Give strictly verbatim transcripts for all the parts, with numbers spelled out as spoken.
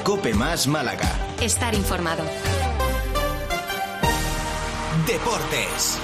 COPE más Málaga. Estar informado. Deportes.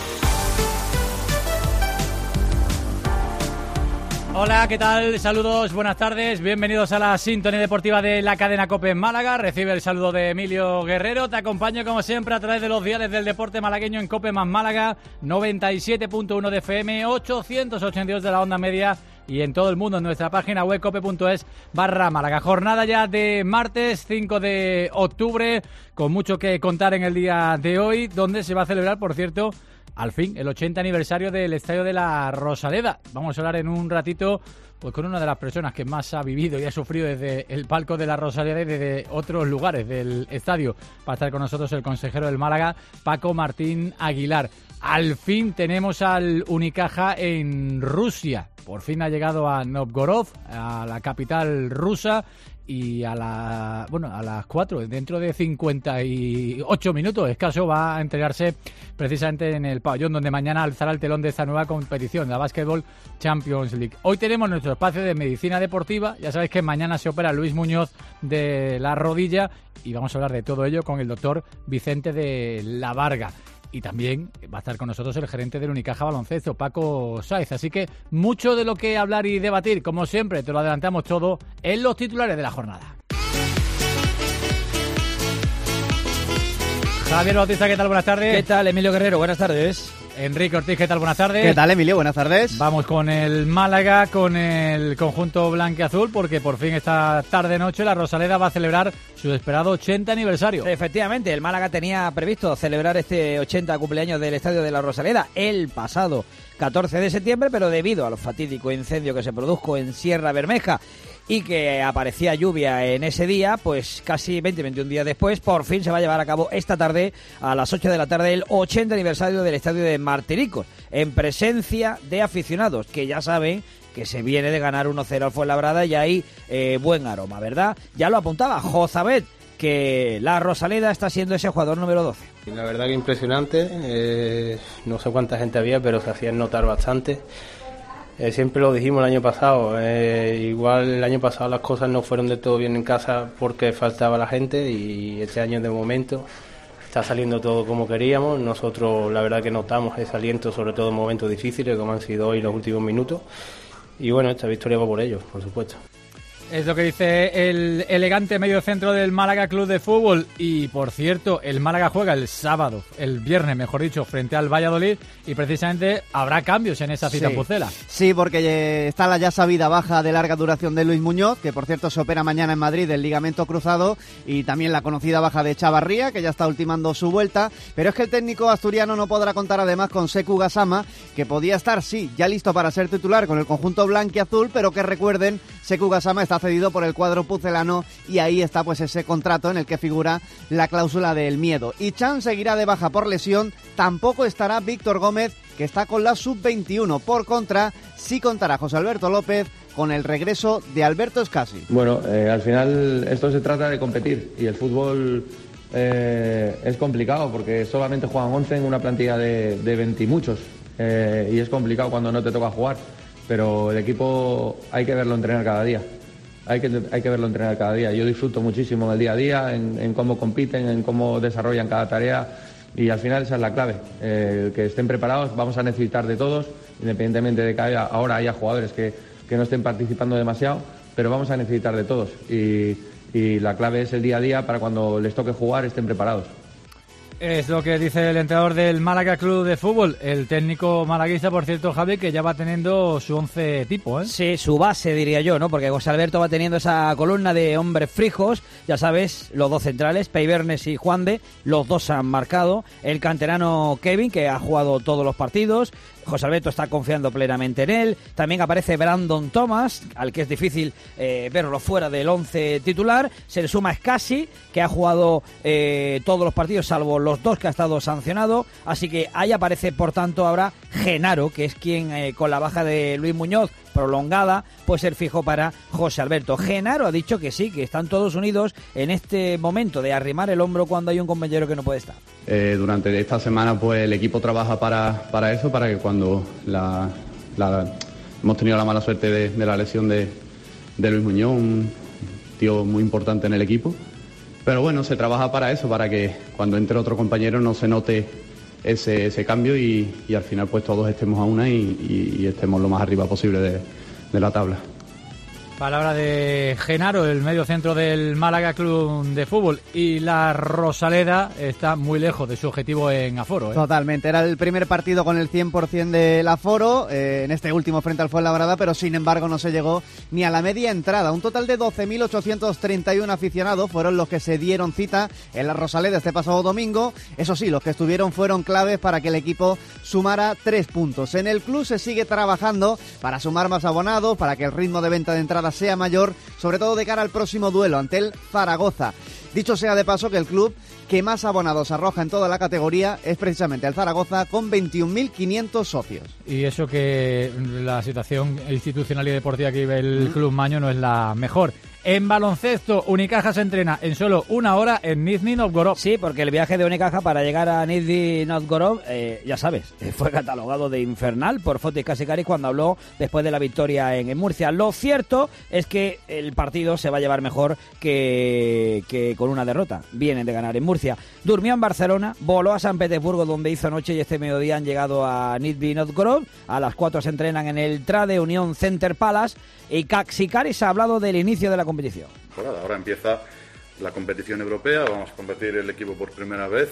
Hola, ¿qué tal? Saludos, buenas tardes, bienvenidos a la sintonía deportiva de la cadena COPE en Málaga. Recibe el saludo de Emilio Guerrero. Te acompaño como siempre a través de los diales del deporte malagueño en COPE más Málaga, noventa y siete punto uno de F M, ochocientos ochenta y dos de la onda media y en todo el mundo en nuestra página web cope.es barra Málaga. Jornada ya de martes cinco de octubre, con mucho que contar en el día de hoy, donde se va a celebrar, por cierto, al fin, el ochenta aniversario del Estadio de la Rosaleda. Vamos a hablar en un ratito pues con una de las personas que más ha vivido y ha sufrido desde el palco de la Rosaleda y desde otros lugares del estadio. Va a estar con nosotros el consejero del Málaga, Paco Martín Aguilar. Al fin tenemos al Unicaja en Rusia. Por fin ha llegado a Novgorod, a la capital rusa, y a la bueno a las cuatro, dentro de cincuenta y ocho minutos escaso, va a entregarse precisamente en el pabellón donde mañana alzará el telón de esta nueva competición, la Basketball Champions League. Hoy tenemos nuestro espacio de medicina deportiva. Ya sabéis que mañana se opera Luis Muñoz de la rodilla y vamos a hablar de todo ello con el doctor Vicente de la Varga. Y también va a estar con nosotros el gerente del Unicaja Baloncesto, Paco Sáez. Así que mucho de lo que hablar y debatir. Como siempre, te lo adelantamos todo en los titulares de la jornada. Javier Bautista, ¿qué tal? Buenas tardes. ¿Qué tal, Emilio Guerrero? Buenas tardes. Enrique Ortiz, ¿qué tal? Buenas tardes. ¿Qué tal, Emilio? Buenas tardes. Vamos con el Málaga, con el conjunto blanquiazul, porque por fin esta tarde-noche la Rosaleda va a celebrar su esperado ochenta aniversario. Efectivamente, el Málaga tenía previsto celebrar este ochenta cumpleaños del Estadio de la Rosaleda el pasado catorce de septiembre, pero debido al fatídico incendio que se produjo en Sierra Bermeja y que aparecía lluvia en ese día, pues casi veinte, veintiún días después, por fin se va a llevar a cabo esta tarde, a las ocho de la tarde, el ochenta aniversario del Estadio de Martiricos, en presencia de aficionados, que ya saben que se viene de ganar uno cero al Fuenlabrada y hay eh, buen aroma, ¿verdad? Ya lo apuntaba Jozabet, que la Rosaleda está siendo ese jugador número doce. La verdad que impresionante, eh, no sé cuánta gente había, pero se hacían notar bastante. Eh, siempre lo dijimos el año pasado, eh, igual el año pasado las cosas no fueron de todo bien en casa porque faltaba la gente, y este año de momento está saliendo todo como queríamos. Nosotros la verdad que notamos ese aliento, sobre todo en momentos difíciles como han sido hoy los últimos minutos, y bueno, esta victoria va por ellos, por supuesto. Es lo que dice el elegante mediocentro del Málaga Club de Fútbol. Y por cierto, el Málaga juega el sábado, el viernes mejor dicho, frente al Valladolid, y precisamente habrá cambios en esa cita sí. en Pucela. Sí, porque está la ya sabida baja de larga duración de Luis Muñoz, que por cierto se opera mañana en Madrid del ligamento cruzado, y también la conocida baja de Chavarría, que ya está ultimando su vuelta. Pero es que el técnico asturiano no podrá contar además con Sekou Gassama, que podía estar, sí, ya listo para ser titular con el conjunto blanquiazul, pero que recuerden, Sekou Gassama está cedido por el cuadro pucelano y ahí está pues ese contrato en el que figura la cláusula del miedo. Y Chan seguirá de baja por lesión, tampoco estará Víctor Gómez, que está con la sub veintiuno. Por contra, sí contará José Alberto López con el regreso de Alberto Escasi. Bueno, eh, al final esto se trata de competir y el fútbol eh, es complicado porque solamente juegan once en una plantilla de, de veinte y muchos, eh, y es complicado cuando no te toca jugar. Pero el equipo hay que verlo entrenar cada día, hay que, hay que verlo entrenar cada día. Yo disfruto muchísimo en el día a día, en, en cómo compiten, en cómo desarrollan cada tarea, y al final esa es la clave, eh, que estén preparados. Vamos a necesitar de todos, independientemente de que haya, ahora haya jugadores que, que no estén participando demasiado, pero vamos a necesitar de todos, y, y la clave es el día a día para cuando les toque jugar estén preparados. Es lo que dice el entrenador del Málaga Club de Fútbol, el técnico malaguista, por cierto, Javi, que ya va teniendo su once tipo, ¿eh? Sí, su base, diría yo, ¿no? Porque José Alberto va teniendo esa columna de hombres frijos, ya sabes, los dos centrales, Peibernes y Juan de, los dos han marcado, el canterano Kevin, que ha jugado todos los partidos, José Alberto está confiando plenamente en él. También aparece Brandon Thomas, al que es difícil eh, verlo fuera del once titular. Se le suma Escasi, que ha jugado eh, todos los partidos, salvo los dos que ha estado sancionado. Así que ahí aparece, por tanto, ahora Genaro, que es quien, eh, con la baja de Luis Muñoz prolongada, puede ser fijo para José Alberto. Genaro ha dicho que sí, que están todos unidos en este momento de arrimar el hombro cuando hay un compañero que no puede estar. Eh, durante esta semana pues el equipo trabaja para, para eso, para que cuando la, la, hemos tenido la mala suerte de, de la lesión de, de Luis Muñoz, un, tío muy importante en el equipo. Pero bueno, se trabaja para eso, para que cuando entre otro compañero no se note ese, ese cambio y, y al final pues todos estemos a una y, y, y estemos lo más arriba posible de, de la tabla. Palabra de Genaro, el medio centro del Málaga Club de Fútbol. Y la Rosaleda está muy lejos de su objetivo en aforo, ¿eh? Totalmente, era el primer partido con el cien por ciento del aforo, eh, en este último frente al Fuenlabrada, pero sin embargo no se llegó ni a la media entrada. Un total de doce mil ochocientos treinta y uno aficionados fueron los que se dieron cita en la Rosaleda este pasado domingo. Eso sí, los que estuvieron fueron claves para que el equipo sumara tres puntos. En el club se sigue trabajando para sumar más abonados, para que el ritmo de venta de entradas sea mayor, sobre todo de cara al próximo duelo ante el Zaragoza. Dicho sea de paso que el club que más abonados arroja en toda la categoría es precisamente el Zaragoza, con veintiún mil quinientos socios. Y eso que la situación institucional y deportiva que vive el mm. Club Maño no es la mejor. En baloncesto, Unicaja se entrena en solo una hora en Nizhny Novgorod. Sí, porque el viaje de Unicaja para llegar a Nizhny Novgorod, eh, ya sabes, fue catalogado de infernal por Fotis Kasikaris cuando habló después de la victoria en, en Murcia. Lo cierto es que el partido se va a llevar mejor que, que con una derrota. Vienen de ganar en Murcia. Durmió en Barcelona, voló a San Petersburgo donde hizo noche y este mediodía han llegado a Nizhny Novgorod. A las cuatro se entrenan en el Trade Union Center Palace y Kasikaris ha hablado del inicio de la competición. Ahora empieza la competición europea, vamos a competir el equipo por primera vez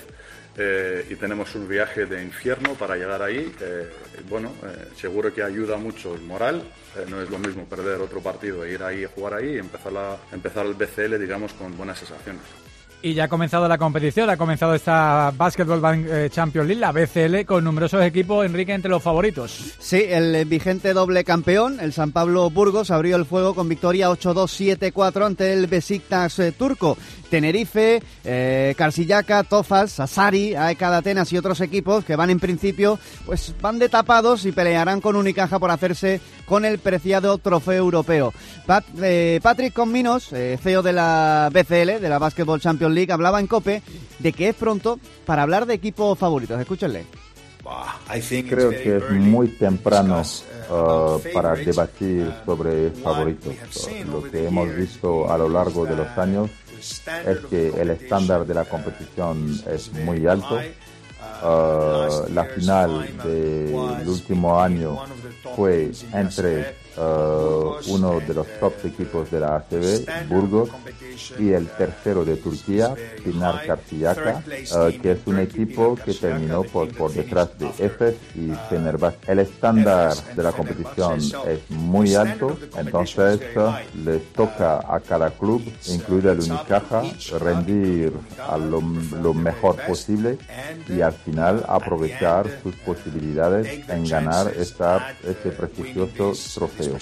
eh, y tenemos un viaje de infierno para llegar ahí. Eh, bueno, eh, seguro que ayuda mucho el moral, eh, no es lo mismo perder otro partido e ir ahí a jugar ahí y empezar, la, empezar el B C L, digamos, con buenas sensaciones. Y ya ha comenzado la competición, ha comenzado esta Basketball Champions League, la B C L, con numerosos equipos, Enrique, entre los favoritos. Sí, el vigente doble campeón, el San Pablo Burgos, abrió el fuego con victoria ocho dos siete cuatro ante el Besiktas eh, turco. Tenerife, eh, Karşıyaka, Tofaş, Sassari, A E K de Atenas y otros equipos que van en principio, pues van de tapados y pelearán con Unicaja por hacerse con el preciado trofeo europeo. Pat, eh, Patrick Conminos, eh, C E O de la B C L, de la Basketball Champions League, hablaba en COPE de que es pronto para hablar de equipos favoritos. Escúchenle. Creo que es muy temprano uh, para debatir sobre favoritos. Lo que hemos visto a lo largo de los años es que el estándar de la competición es muy alto. Uh, la final del último año fue entre uh, uno de los top equipos de la A C B, Burgos, y el tercero de Turquía, Pinar Karşıyaka, uh, que es un equipo que terminó por, por detrás de Efes y Fenerbahce. El estándar de la competición es muy alto, entonces uh, les toca a cada club, incluido el Unicaja, rendir a lo, lo mejor posible y al final aprovechar sus posibilidades en ganar esta, este prestigioso trofeo.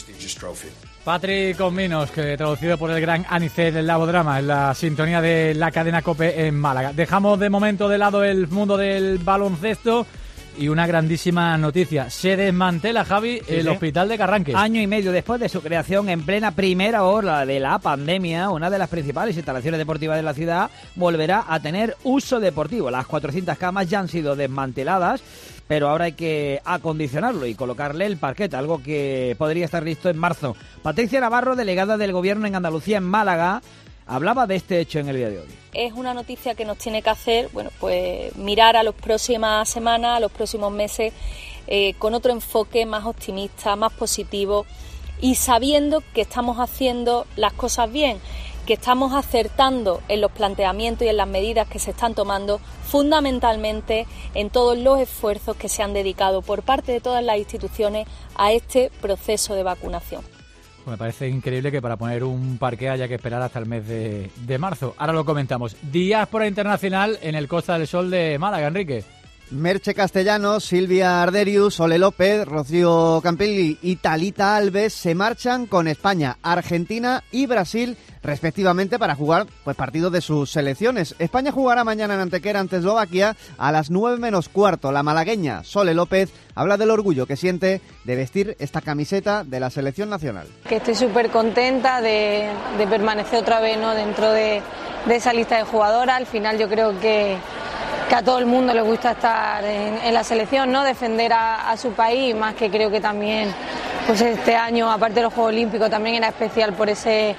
Patrick Conminos, que traducido por el gran Anicet del Labodrama en la sintonía de la cadena COPE en Málaga. Dejamos de momento de lado el mundo del baloncesto y una grandísima noticia. Se desmantela, Javi, sí, el sí. Hospital de Carranques. Año y medio después de su creación, en plena primera ola de la pandemia, una de las principales instalaciones deportivas de la ciudad volverá a tener uso deportivo. Las cuatrocientas camas ya han sido desmanteladas, pero ahora hay que acondicionarlo y colocarle el parquet, algo que podría estar listo en marzo. Patricia Navarro, delegada del Gobierno en Andalucía, en Málaga, hablaba de este hecho en el día de hoy. Es una noticia que nos tiene que hacer, bueno, pues mirar a las próximas semanas, a los próximos meses, eh, con otro enfoque más optimista, más positivo y sabiendo que estamos haciendo las cosas bien, que estamos acertando en los planteamientos y en las medidas que se están tomando, fundamentalmente en todos los esfuerzos que se han dedicado por parte de todas las instituciones a este proceso de vacunación. Me parece increíble que para poner un parque haya que esperar hasta el mes de, de marzo. Ahora lo comentamos. Diáspora internacional en el Costa del Sol de Málaga, Enrique. Merche Castellanos, Silvia Arderius, Ole López, Rocío Campelli y Talita Alves se marchan con España, Argentina y Brasil respectivamente para jugar pues partidos de sus selecciones. España jugará mañana en Antequera ante Eslovaquia a las nueve menos cuarto. La malagueña Sole López habla del orgullo que siente de vestir esta camiseta de la selección nacional. Que estoy súper contenta de, de permanecer otra vez, ¿no?, dentro de, de esa lista de jugadoras. Al final yo creo que que a todo el mundo le gusta estar en, en la selección, ¿no?, defender a, a su país, más que creo que también pues este año, aparte de los Juegos Olímpicos, también era especial por ese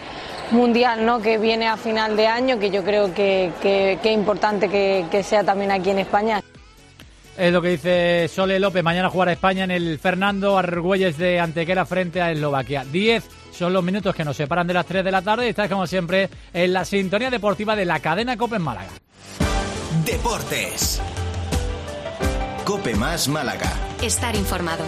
mundial, ¿no?, que viene a final de año, que yo creo que, que, que es importante que, que sea también aquí en España. Es lo que dice Sole López. Mañana jugará España en el Fernando Argüelles de Antequera frente a Eslovaquia. diez son los minutos que nos separan de las tres de la tarde y estás como siempre en la sintonía deportiva de la cadena COPE en Málaga. Deportes. COPE más Málaga. Estar informado.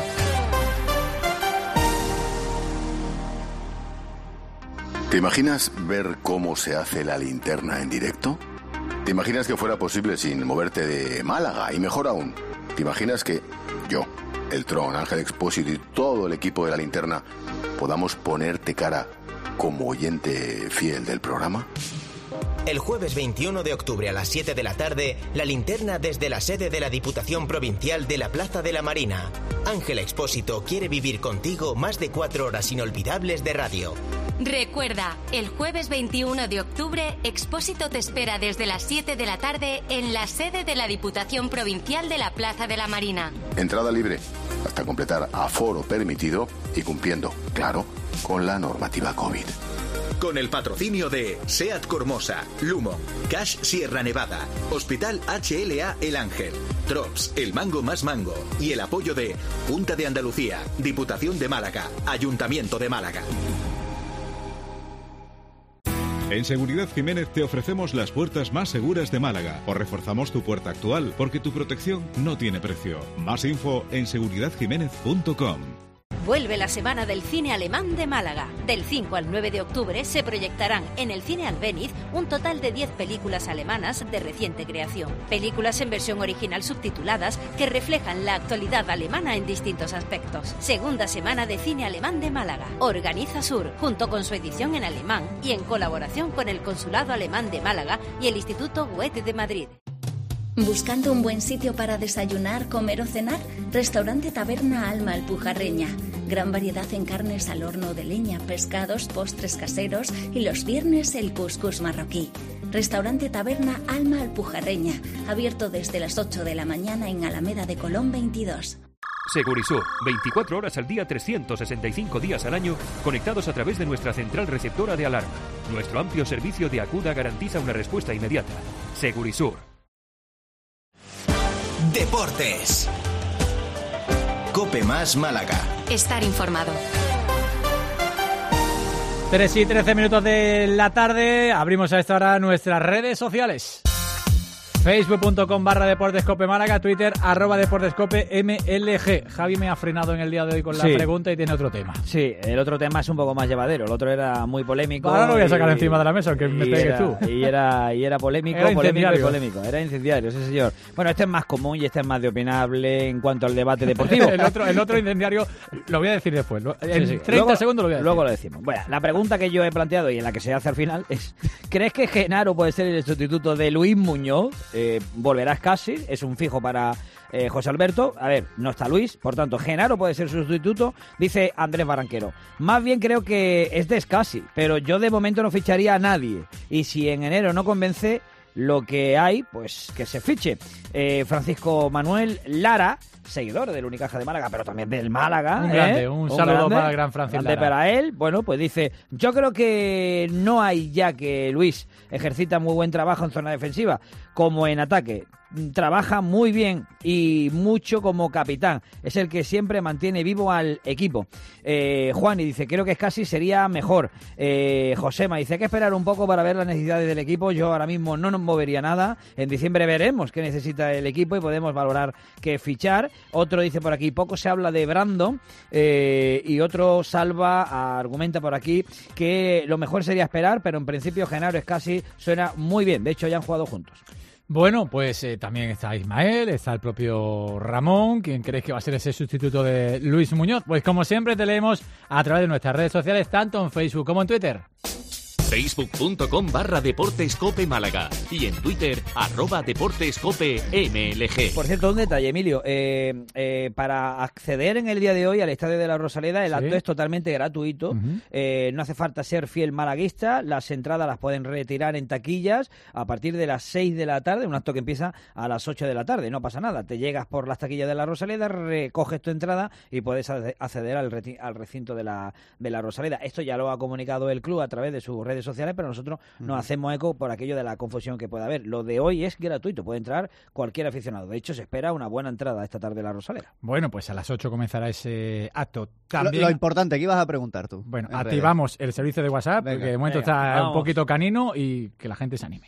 ¿Te imaginas ver cómo se hace la linterna en directo? ¿Te imaginas que fuera posible sin moverte de Málaga? Y mejor aún, ¿te imaginas que yo, el Tron, Ángel Expósito y todo el equipo de la linterna podamos ponerte cara como oyente fiel del programa? El jueves veintiuno de octubre a las siete de la tarde, la linterna desde la sede de la Diputación Provincial de la Plaza de la Marina. Ángel Expósito quiere vivir contigo más de cuatro horas inolvidables de radio. Recuerda, el jueves veintiuno de octubre, Expósito te espera desde las siete de la tarde en la sede de la Diputación Provincial de la Plaza de la Marina. Entrada libre, hasta completar aforo permitido y cumpliendo, claro, con la normativa COVID. Con el patrocinio de SEAT Cormosa, Lumo, Cash Sierra Nevada, Hospital H L A El Ángel, Trops, El Mango Más Mango y el apoyo de Junta de Andalucía, Diputación de Málaga, Ayuntamiento de Málaga. En Seguridad Jiménez te ofrecemos las puertas más seguras de Málaga. O reforzamos tu puerta actual, porque tu protección no tiene precio. Más info en seguridad jiménez punto com. Vuelve la Semana del Cine Alemán de Málaga. Del cinco al nueve de octubre se proyectarán en el Cine Albéniz un total de diez películas alemanas de reciente creación. Películas en versión original subtituladas que reflejan la actualidad alemana en distintos aspectos. Segunda Semana de Cine Alemán de Málaga. Organiza Sur, junto con su edición en alemán y en colaboración con el Consulado Alemán de Málaga y el Instituto Goethe de Madrid. ¿Buscando un buen sitio para desayunar, comer o cenar? Restaurante Taberna Alma Alpujarreña. Gran variedad en carnes al horno de leña, pescados, postres caseros y los viernes el cuscús marroquí. Restaurante Taberna Alma Alpujarreña, abierto desde las ocho de la mañana en Alameda de Colón veintidós. Segurisur, veinticuatro horas al día, trescientos sesenta y cinco días al año, conectados a través de nuestra central receptora de alarma. Nuestro amplio servicio de acuda garantiza una respuesta inmediata. Segurisur. Deportes. COPE más Málaga. Estar informado. tres y trece minutos de la tarde. Abrimos a esta hora nuestras redes sociales. Facebook.com barra Deportes Cope Málaga, Twitter arroba Deportes Cope M L G. Javi me ha frenado en el día de hoy con la sí. pregunta y tiene otro tema. Sí, el otro tema es un poco más llevadero, el otro era muy polémico. Ahora lo voy a sacar y, encima de la mesa, aunque me pegues tú. Y era, y era polémico, era polémico y polémico. Era incendiario, sí señor. Bueno, este es más común y este es más de opinable en cuanto al debate deportivo. el, otro, el otro incendiario lo voy a decir después. En sí, sí. treinta luego, segundos lo voy a decir. Luego lo decimos. Bueno, la pregunta que yo he planteado y en la que se hace al final es: ¿crees que Genaro puede ser el sustituto de Luis Muñoz? Eh, volverá Casi, es un fijo para eh, José Alberto. A ver, no está Luis, por tanto, Genaro puede ser sustituto, dice Andrés Barranquero. Más bien creo que es de Scassi, pero yo de momento no ficharía a nadie. Y si en enero no convence lo que hay, pues que se fiche. Eh, Francisco Manuel Lara, seguidor del Unicaja de Málaga, pero también del Málaga. Un ¿eh? grande, un, un saludo grande, para el gran Francisco grande Lara. Para él, bueno, pues dice, yo creo que no hay ya que Luis ejercita muy buen trabajo en zona defensiva, como en ataque. Trabaja muy bien y mucho como capitán. Es el que siempre mantiene vivo al equipo. Eh, Juani dice, creo que casi sería mejor. Eh, Josema dice, hay que esperar un poco para ver las necesidades del equipo. Yo ahora mismo no nos movería nada. En diciembre veremos qué necesita el equipo y podemos valorar qué fichar. Otro dice por aquí, poco se habla de Brandon. Eh, y otro salva, argumenta por aquí, que lo mejor sería esperar, pero en principio Genaro Scassi suena muy bien. De hecho, ya han jugado juntos. Bueno, pues eh, también está Ismael, está el propio Ramón. ¿Quién crees que va a ser ese sustituto de Luis Muñoz? Pues como siempre te leemos a través de nuestras redes sociales, tanto en Facebook como en Twitter. Facebook.com barra Deportes Cope Málaga y en Twitter arroba Deportes Cope M L G. Por cierto, un detalle, Emilio, eh, eh, para acceder en el día de hoy al Estadio de la Rosaleda, el ¿Sí? acto es totalmente gratuito, uh-huh. eh, no hace falta ser fiel malaguista, las entradas las pueden retirar en taquillas a partir de las seis de la tarde, un acto que empieza a las ocho de la tarde, no pasa nada, te llegas por las taquillas de la Rosaleda, recoges tu entrada y puedes acceder al, reti- al recinto de la, de la Rosaleda. Esto ya lo ha comunicado el club a través de sus redes redes sociales, pero nosotros uh-huh. nos hacemos eco por aquello de la confusión que pueda haber. Lo de hoy es gratuito, puede entrar cualquier aficionado. De hecho, se espera una buena entrada esta tarde en la Rosaleda. Bueno, pues a las ocho comenzará ese acto. También, lo, lo importante, ¿qué ibas a preguntar tú? Bueno, activamos redes. el servicio de WhatsApp, venga, porque de momento venga, está vamos. un poquito canino y que la gente se anime.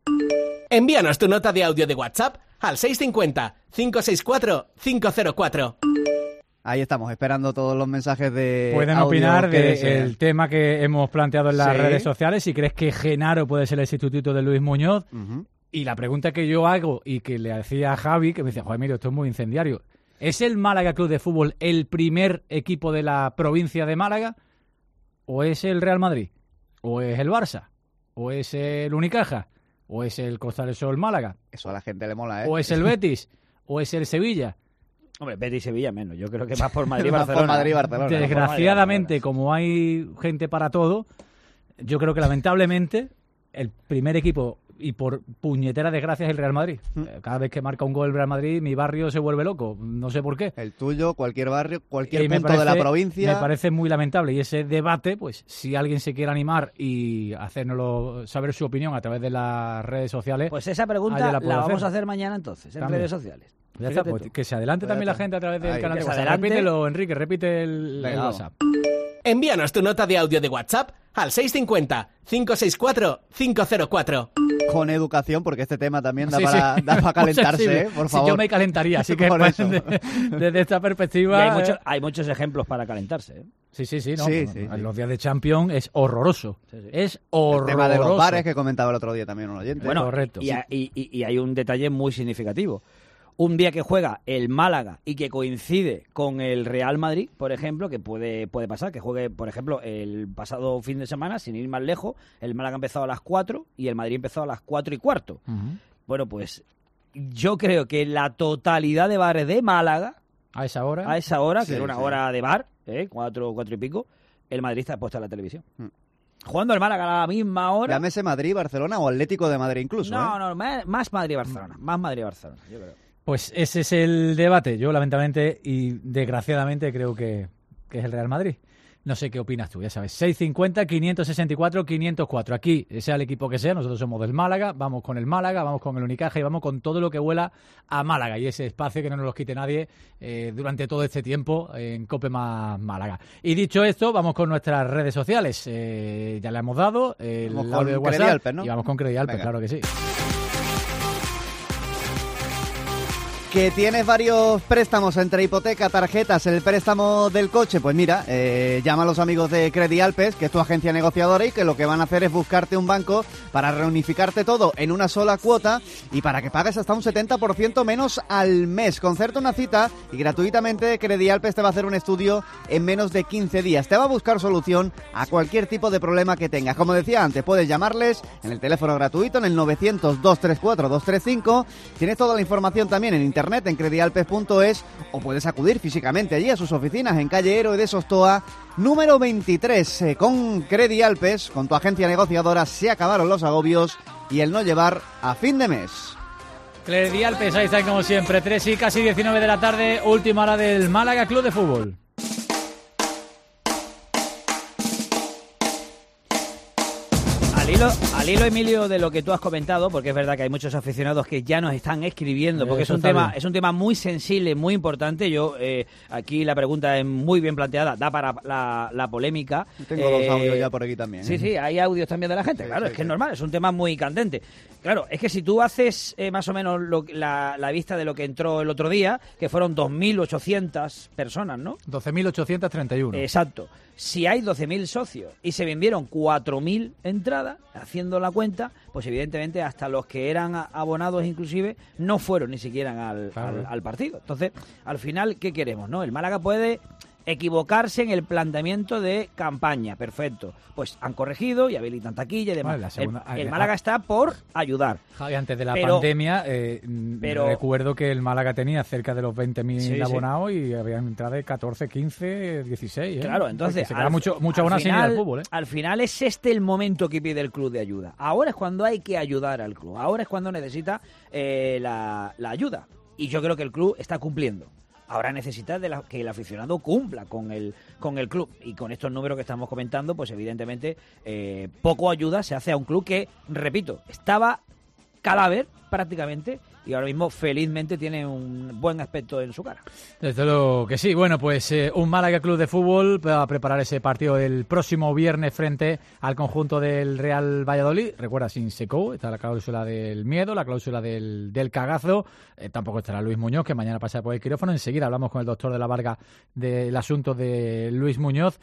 Envíanos tu nota de audio de WhatsApp al seis cinco cero, cinco seis cuatro, cinco cero cuatro. Ahí estamos, esperando todos los mensajes de Pueden audio opinar del de tema que hemos planteado en las sí. redes sociales, si crees que Genaro puede ser el sustituto de Luis Muñoz. Uh-huh. Y la pregunta que yo hago y que le hacía a Javi, que me decía, joder, mira, esto es muy incendiario. ¿Es el Málaga Club de Fútbol el primer equipo de la provincia de Málaga? ¿O es el Real Madrid? ¿O es el Barça? ¿O es el Unicaja? ¿O es el Costa del Sol Málaga? Eso a la gente le mola, ¿eh? ¿O es el Betis? ¿O es el Sevilla? Hombre, Betis y Sevilla menos. Yo creo que más por Madrid y Barcelona. por Madrid, Barcelona. Desgraciadamente, Madrid, como hay gente para todo, yo creo que lamentablemente el primer equipo, y por puñetera desgracia, es el Real Madrid. ¿Mm? Cada vez que marca un gol el Real Madrid, mi barrio se vuelve loco. No sé por qué. El tuyo, cualquier barrio, cualquier punto parece, de la provincia. Me parece muy lamentable. Y ese debate, pues, si alguien se quiere animar y hacérnoslo saber su opinión a través de las redes sociales. Pues esa pregunta la, la vamos a hacer mañana entonces, en también. redes sociales. Ya está, pues, que se adelante pues también la gente a través del Ahí, canal de WhatsApp. Repítelo, Enrique, repite el, el WhatsApp. Envíanos tu nota de audio de WhatsApp al seis cinco cero, cinco seis cuatro, cinco cero cuatro. Con educación, porque este tema también da, sí, para, sí. da para calentarse, ¿eh? Por favor. Sí, yo me calentaría, así que pues, de, desde esta perspectiva... Y hay, mucho, hay muchos ejemplos para calentarse, ¿eh? Sí, sí, sí. No, sí, no, sí, no, sí. Los días de Champions es horroroso. Sí, sí. Es horroroso. El tema de los bares que comentaba el otro día también un oyente. Bueno, correcto. Y, y, y, y hay un detalle muy significativo. Un día que juega el Málaga y que coincide con el Real Madrid, por ejemplo, que puede, puede pasar, que juegue, por ejemplo, el pasado fin de semana, sin ir más lejos, el Málaga empezó a las cuatro y el Madrid empezó a las cuatro y cuarto. Uh-huh. Bueno, pues yo creo que la totalidad de bares de Málaga, a esa hora, a esa hora, sí, que era una sí. hora de bar, ¿eh? cuatro, cuatro y pico, el Madrid está puesto en la televisión. Uh-huh. Jugando el Málaga a la misma hora. Llámese Madrid, Barcelona o Atlético de Madrid incluso. No, ¿eh? no, más Madrid-Barcelona, más Madrid-Barcelona, yo creo. Pues ese es el debate. Yo, lamentablemente y desgraciadamente, creo que, que es el Real Madrid. No sé qué opinas tú, ya sabes. seis cinco cero, cinco seis cuatro, cinco cero cuatro. Aquí, sea el equipo que sea, nosotros somos del Málaga, vamos con el Málaga, vamos con el Unicaja y vamos con todo lo que huela a Málaga. Y ese espacio que no nos lo quite nadie eh, durante todo este tiempo en Cope Más Málaga. Y dicho esto, vamos con nuestras redes sociales. Eh, ya le hemos dado el vamos audio de WhatsApp. Credialpes, ¿no? Y vamos con Credialpes, claro que sí. Que tienes varios préstamos entre hipoteca, tarjetas, el préstamo del coche, pues mira, eh, llama a los amigos de Credialpes, que es tu agencia negociadora y que lo que van a hacer es buscarte un banco para reunificarte todo en una sola cuota y para que pagues hasta un setenta por ciento menos al mes. Concerta una cita y gratuitamente Credialpes te va a hacer un estudio en menos de quince días. Te va a buscar solución a cualquier tipo de problema que tengas. Como decía antes, puedes llamarles en el teléfono gratuito en el novecientos, dos tres cuatro, dos tres cinco. Tienes toda la información también en internet en credialpes punto es o puedes acudir físicamente allí a sus oficinas en calle Héroe de Sostoa número veintitrés. Eh, con Credialpes, con tu agencia negociadora, se acabaron los agobios y el no llevar a fin de mes. Credialpes, ahí están como siempre, tres y casi diecinueve de la tarde, última hora del Málaga Club de Fútbol. Al hilo, al hilo, Emilio, de lo que tú has comentado, porque es verdad que hay muchos aficionados que ya nos están escribiendo, porque es un tema, es un tema muy sensible, muy importante. Yo eh, aquí la pregunta es muy bien planteada, da para la, la polémica. Tengo eh, los audios ya por aquí también. Sí, ¿eh? sí, hay audios también de la gente. Sí, claro, sí, es que sí. es normal, es un tema muy candente. Claro, es que si tú haces eh, más o menos lo, la, la vista de lo que entró el otro día, que fueron dos mil ochocientas personas, ¿no? doce mil ochocientos treinta y uno. Exacto. Si hay doce mil socios y se vendieron cuatro mil entradas, haciendo la cuenta, pues evidentemente hasta los que eran abonados inclusive no fueron ni siquiera al, claro. al, al partido. Entonces, al final, ¿qué queremos, no? El Málaga puede equivocarse en el planteamiento de campaña, perfecto. Pues han corregido y habilitan taquilla y demás. Vale, segunda, el, el Málaga está por ayudar. Javi, antes de la pero, pandemia, eh, pero, recuerdo que el Málaga tenía cerca de los veinte mil sí, abonados sí. y habían entrado de catorce, quince, dieciséis. ¿eh? Claro, entonces... Se queda mucho, mucho abonado sin ir al fútbol. ¿eh? Al final es este el momento que pide el club de ayuda. Ahora es cuando hay que ayudar al club. Ahora es cuando necesita eh, la, la ayuda. Y yo creo que el club está cumpliendo. ahora necesita de la, que el aficionado cumpla con el con el club, y con estos números que estamos comentando, pues evidentemente eh, poco ayuda se hace a un club que, repito, estaba cadáver prácticamente, y ahora mismo felizmente tiene un buen aspecto en su cara. Desde luego que sí. Bueno, pues eh, un Málaga Club de Fútbol va a preparar ese partido el próximo viernes frente al conjunto del Real Valladolid. Recuerda, sin Secou, está la cláusula del miedo, la cláusula del, del cagazo. Eh, tampoco estará Luis Muñoz, que mañana pasará por el quirófano. Enseguida hablamos con el doctor de la Varga del asunto de Luis Muñoz,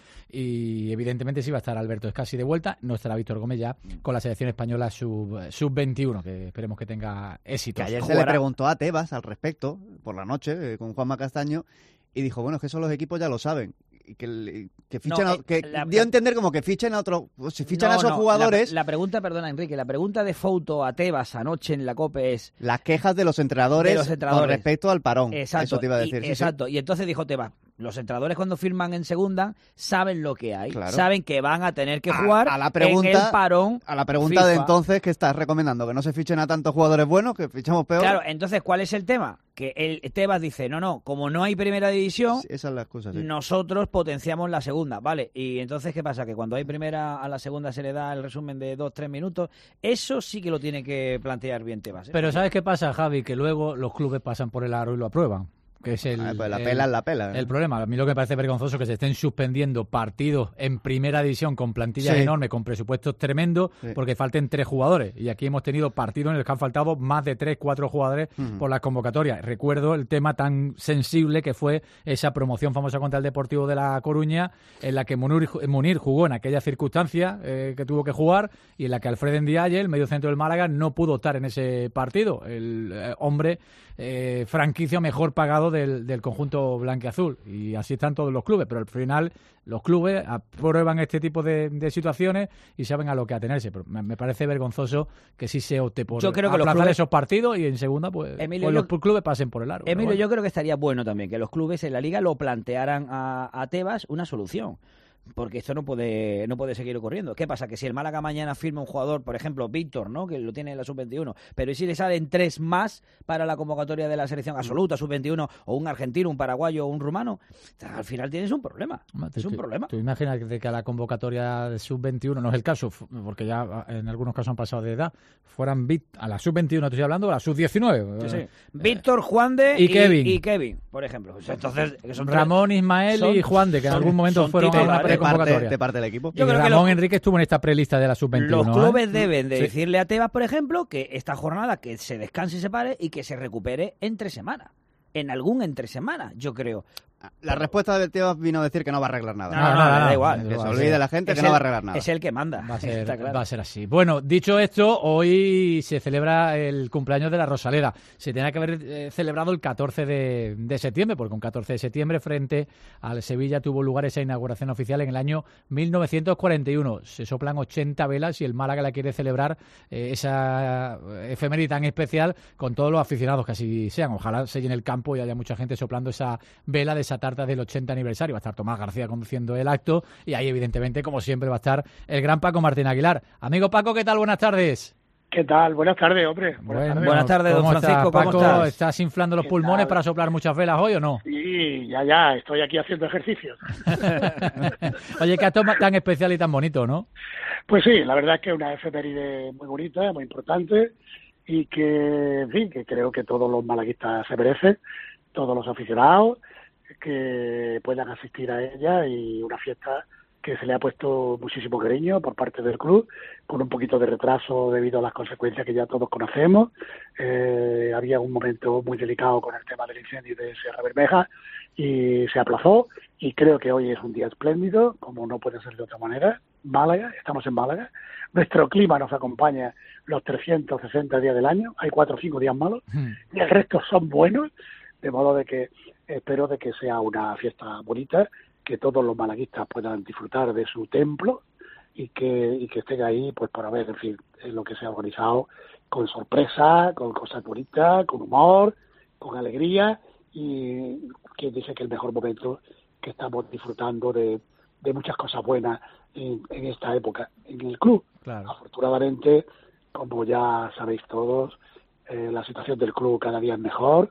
y evidentemente sí va a estar Alberto Escasi de vuelta. No estará Víctor Gómez ya con la selección española sub, sub veintiuno, que esperemos que tenga éxito. Que ayer se le preguntó a Tebas al respecto, por la noche, eh, con Juanma Castaño, y dijo, bueno, es que eso los equipos ya lo saben. Y que, que fichan, no, a, que la, dio a entender como que fichen a otro, si fichan no, a esos no, jugadores. La, la pregunta, perdona Enrique, la pregunta de Fouto a Tebas anoche en la COPE es las quejas de los entrenadores, de los entrenadores. Con respecto al parón. Exacto, eso te iba a decir. Y, sí, exacto, sí. Y entonces dijo Tebas, los entrenadores cuando firman en segunda saben lo que hay, claro. Saben que van a tener que jugar a, a la pregunta, en el parón. A la pregunta FIFA. De entonces, ¿qué estás recomendando? ¿Que no se fichen a tantos jugadores buenos, que fichamos peor? Claro, entonces, ¿cuál es el tema? Que el Tebas dice, no, no, como no hay primera división, sí, esa es la excusa, sí. Nosotros potenciamos la segunda, ¿vale? Y entonces, ¿qué pasa? Que cuando hay primera, a la segunda se le da el resumen de dos, tres minutos. Eso sí que lo tiene que plantear bien Tebas, ¿eh? Pero ¿sabes qué pasa, Javi? Que luego los clubes pasan por el aro y lo aprueban. Que es el, ah, pues la el, pela es la pela. ¿eh? El problema. A mí lo que me parece vergonzoso es que se estén suspendiendo partidos en primera división con plantillas sí. enormes, con presupuestos tremendos, sí. porque falten tres jugadores. Y aquí hemos tenido partidos en los que han faltado más de tres, cuatro jugadores uh-huh. por las convocatorias. Recuerdo el tema tan sensible que fue esa promoción famosa contra el Deportivo de La Coruña, en la que Munir, Munir jugó en aquella circunstancia eh, que tuvo que jugar, y en la que Alfred Ndiaye, el medio centro del Málaga, no pudo estar en ese partido. El eh, hombre eh, franquicia mejor pagado del, del conjunto blanquiazul, y así están todos los clubes, pero al final los clubes aprueban este tipo de, de situaciones y saben a lo que atenerse, pero me, me parece vergonzoso que sí se opte por yo creo que aplazar los clubes, esos partidos, y en segunda pues, Emilio, pues yo, los clubes pasen por el aro. Emilio, bueno. Yo creo que estaría bueno también que los clubes en la Liga lo plantearan a, a Tebas una solución. Porque esto no puede no puede seguir ocurriendo. ¿Qué pasa? Que si el Málaga mañana firma un jugador, por ejemplo, Víctor, ¿no? Que lo tiene en la sub veintiuno, pero ¿y si le salen tres más para la convocatoria de la selección absoluta, sub veintiuno, o un argentino, un paraguayo o un rumano? Al final tienes un problema. Es tú, un problema. Tú imaginas que a la convocatoria de sub veintiuno, no es el caso, porque ya en algunos casos han pasado de edad, fueran a la sub veintiuno, estoy hablando, a la sub diecinueve. Sí, sí. Víctor, Juan de y, y Kevin. Y Kevin, por ejemplo. Entonces, son Ramón, Ismael son, y Juan de, que en algún momento fueron a una preconvocatoria. De parte del equipo. Yo y creo Ramón que lo, Enrique estuvo en esta prelista de la sub veintiuno. Los clubes ¿eh? deben de sí. decirle a Tebas, por ejemplo, que esta jornada que se descanse y se pare y que se recupere entre semana. En algún entre semana, yo creo. La respuesta del Tebas vino a decir que no va a arreglar nada. No, no, no, no, no da igual. Que se olvide la gente es que no el, va a arreglar nada. Es el que manda. Va a ser, claro. va a ser así. Bueno, dicho esto, hoy se celebra el cumpleaños de la Rosaleda. Se tenía que haber eh, celebrado el catorce de, de septiembre, porque un catorce de septiembre frente al Sevilla tuvo lugar esa inauguración oficial en el año mil novecientos cuarenta y uno. Se soplan ochenta velas y el Málaga la quiere celebrar, eh, esa efeméride tan especial, con todos los aficionados que así sean. Ojalá se llene el campo y haya mucha gente soplando esa vela de esa tarta del ochenta aniversario. Va a estar Tomás García conduciendo el acto, y ahí evidentemente, como siempre, va a estar el gran Paco Martín Aguilar. Amigo Paco, ¿qué tal? Buenas tardes. ¿Qué tal? Buenas tardes, hombre. Buenas bueno, tardes, Buenas tardes, don Francisco. ¿Cómo ¿Cómo estás? estás? ¿Estás inflando los pulmones tal? Para soplar muchas velas hoy o no? Sí, ya, ya. Estoy aquí haciendo ejercicio. Oye, qué acto tan especial y tan bonito, ¿no? Pues sí, la verdad es que es una efeméride muy bonita, muy importante, y que, en fin, que creo que todos los malaguistas se merecen, todos los aficionados, que puedan asistir a ella, y una fiesta que se le ha puesto muchísimo cariño por parte del club, con un poquito de retraso debido a las consecuencias que ya todos conocemos. Eh, había un momento muy delicado con el tema del incendio de Sierra Bermeja y se aplazó, y creo que hoy es un día espléndido, como no puede ser de otra manera. Málaga, estamos en Málaga, nuestro clima nos acompaña los trescientos sesenta días del año, hay cuatro o cinco días malos, y el resto son buenos, de modo de que espero de que sea una fiesta bonita, que todos los malaguistas puedan disfrutar de su templo, y que y que estén ahí pues para ver, en fin, lo que se ha organizado con sorpresa, con cosas bonitas, con humor, con alegría, y quien dice que el mejor momento que estamos disfrutando de, de muchas cosas buenas en, en esta época en el club. Claro. Afortunadamente, como ya sabéis todos, eh, la situación del club cada día es mejor,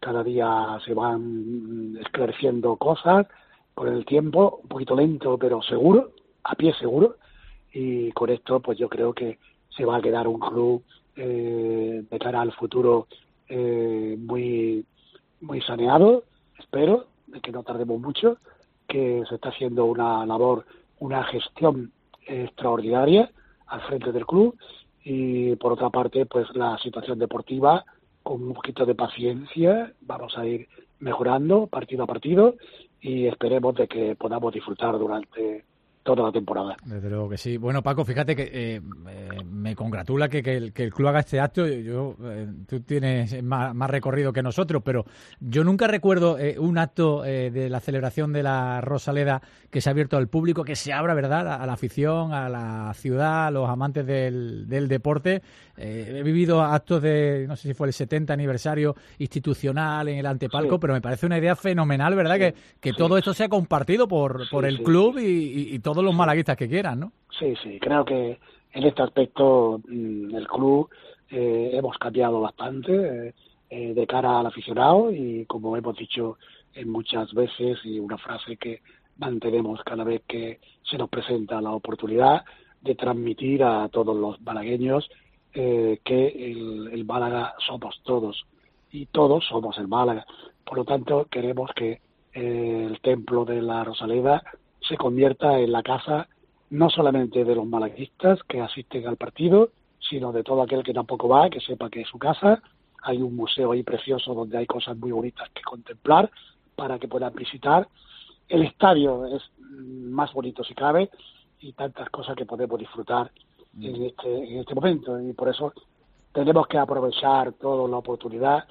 cada día se van esclareciendo cosas con el tiempo, un poquito lento pero seguro, a pie seguro, y con esto pues yo creo que se va a quedar un club eh, de cara al futuro eh, muy muy saneado, espero, de que no tardemos mucho, que se está haciendo una labor, una gestión extraordinaria al frente del club, y por otra parte pues la situación deportiva, con un poquito de paciencia vamos a ir mejorando partido a partido y esperemos de que podamos disfrutar durante toda la temporada. Desde luego que sí. Bueno, Paco, fíjate que eh, eh, me congratula que, que, el, que el club haga este acto. Yo, eh, tú tienes más, más recorrido que nosotros, pero yo nunca recuerdo eh, un acto eh, de la celebración de la Rosaleda que se ha abierto al público, que se abra, ¿verdad?, a, a la afición, a la ciudad, a los amantes del, del deporte. Eh, he vivido actos de, no sé si fue el setenta aniversario institucional en el antepalco, sí. Pero me parece una idea fenomenal, ¿verdad?, sí, que, que sí. todo esto sea compartido por, sí, por el sí. club y, y, y todo todos los malaguistas que quieran, ¿no? Sí, sí, creo que en este aspecto mmm, el club eh, hemos cambiado bastante eh, eh, de cara al aficionado, y como hemos dicho en muchas veces, y una frase que mantenemos cada vez que se nos presenta la oportunidad de transmitir a todos los malagueños eh, que el, el Málaga somos todos y todos somos el Málaga. Por lo tanto, queremos que eh, el templo de la Rosaleda se convierta en la casa no solamente de los malaguistas que asisten al partido, sino de todo aquel que tampoco va, que sepa que es su casa. Hay un museo ahí precioso donde hay cosas muy bonitas que contemplar para que puedan visitar. El estadio es más bonito si cabe, y tantas cosas que podemos disfrutar mm. en este en este momento, y por eso tenemos que aprovechar toda la oportunidad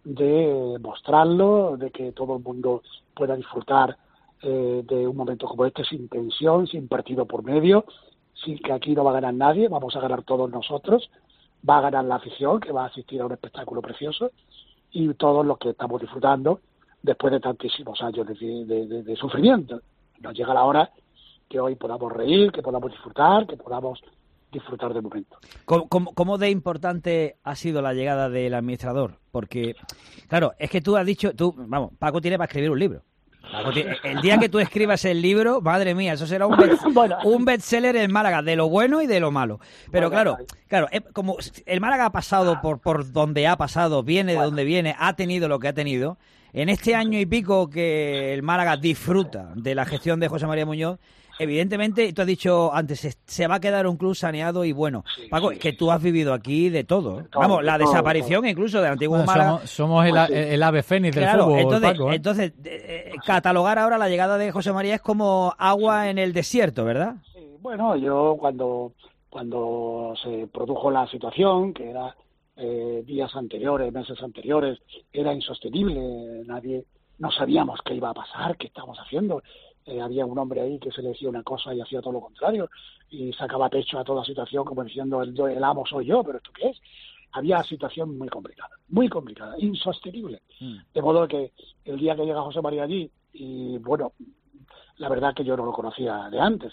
de mostrarlo, de que todo el mundo pueda disfrutar Eh, de un momento como este, sin tensión, sin partido por medio, sin que aquí no va a ganar nadie, vamos a ganar todos nosotros, va a ganar la afición, que va a asistir a un espectáculo precioso, y todos los que estamos disfrutando después de tantísimos años de, de, de, de sufrimiento. Nos llega la hora que hoy podamos reír, que podamos disfrutar, que podamos disfrutar del momento. ¿Cómo, cómo, cómo de importante ha sido la llegada del administrador? Porque, claro, es que tú has dicho, tú, vamos, Paco tiene para escribir un libro. El día que tú escribas el libro, madre mía, eso será un, best, bueno. un bestseller en Málaga, de lo bueno y de lo malo. Pero bueno, claro, claro, como el Málaga ha pasado por, por donde ha pasado, viene bueno. de donde viene, ha tenido lo que ha tenido. En este año y pico que el Málaga disfruta de la gestión de José María Muñoz, evidentemente, tú has dicho antes, se, se va a quedar un club saneado y bueno. Sí, Paco, sí, que tú has vivido aquí de todo. todo Vamos, la desaparición todo. incluso del antiguo bueno, Málaga. Somos, somos el, el, el ave fénix del claro, fútbol, entonces, Paco, ¿eh? Entonces, eh, catalogar ahora la llegada de José María es como agua sí. en el desierto, ¿verdad? Sí, bueno, yo cuando, cuando se produjo la situación, que era eh, días anteriores, meses anteriores, era insostenible, nadie, no sabíamos qué iba a pasar, qué estábamos haciendo. Eh, había un hombre ahí que se le decía una cosa y hacía todo lo contrario, y sacaba pecho a toda situación como diciendo el, el amo soy yo, pero ¿esto qué es? Había situación muy complicada, muy complicada, insostenible. Mm. De modo que el día que llega José María allí, y bueno, la verdad que yo no lo conocía de antes,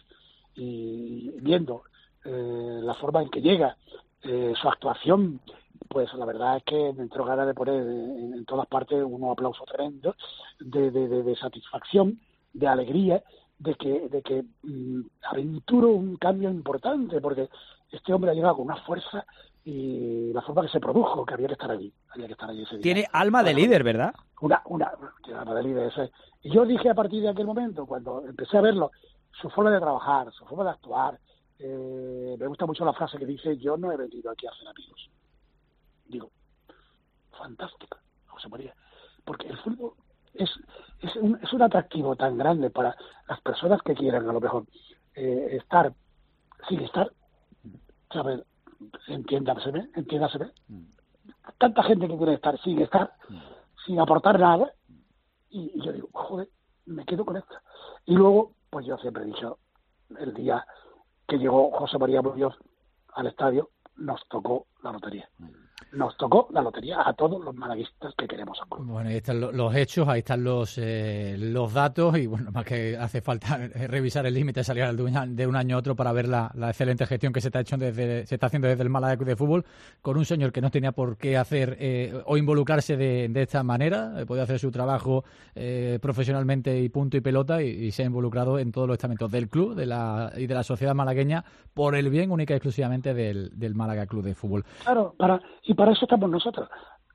y viendo eh, la forma en que llega, eh, su actuación, pues la verdad es que me entró ganas de poner en, en todas partes un aplauso tremendo de, de, de, de satisfacción, de alegría, de que de que mmm, aventuro un cambio importante, porque este hombre ha llegado con una fuerza y la forma que se produjo, que había que estar allí, había que estar allí ese día. Tiene alma de líder, ¿verdad? Una, una, tiene alma de líder. Ese. Y yo dije a partir de aquel momento, cuando empecé a verlo, su forma de trabajar, su forma de actuar, eh, me gusta mucho la frase que dice, yo no he venido aquí a hacer amigos. Digo, fantástica, José María, porque el fútbol es es un, es un atractivo tan grande para las personas que quieran a lo mejor eh, estar sin estar, ¿sabes? Entiéndaseme, entiéndaseme. Tanta gente que quiere estar sin estar, sin aportar nada, y, y yo digo, joder, me quedo con esto. Y luego, pues yo siempre he dicho, el día que llegó José María Muñoz al estadio, nos tocó la lotería. nos tocó la lotería a todos los malaguistas que queremos al club. Bueno, ahí están los hechos, ahí están los eh, los datos y bueno, más que hace falta revisar el límite, salir de un año a otro para ver la, la excelente gestión que se está hecho desde, se está haciendo desde el Málaga Club de Fútbol con un señor que no tenía por qué hacer eh, o involucrarse de, de esta manera, eh, podía hacer su trabajo eh, profesionalmente y punto y pelota y, y se ha involucrado en todos los estamentos del club de la, y de la sociedad malagueña por el bien única y exclusivamente del, del Málaga Club de Fútbol. Claro, para y para eso estamos nosotros.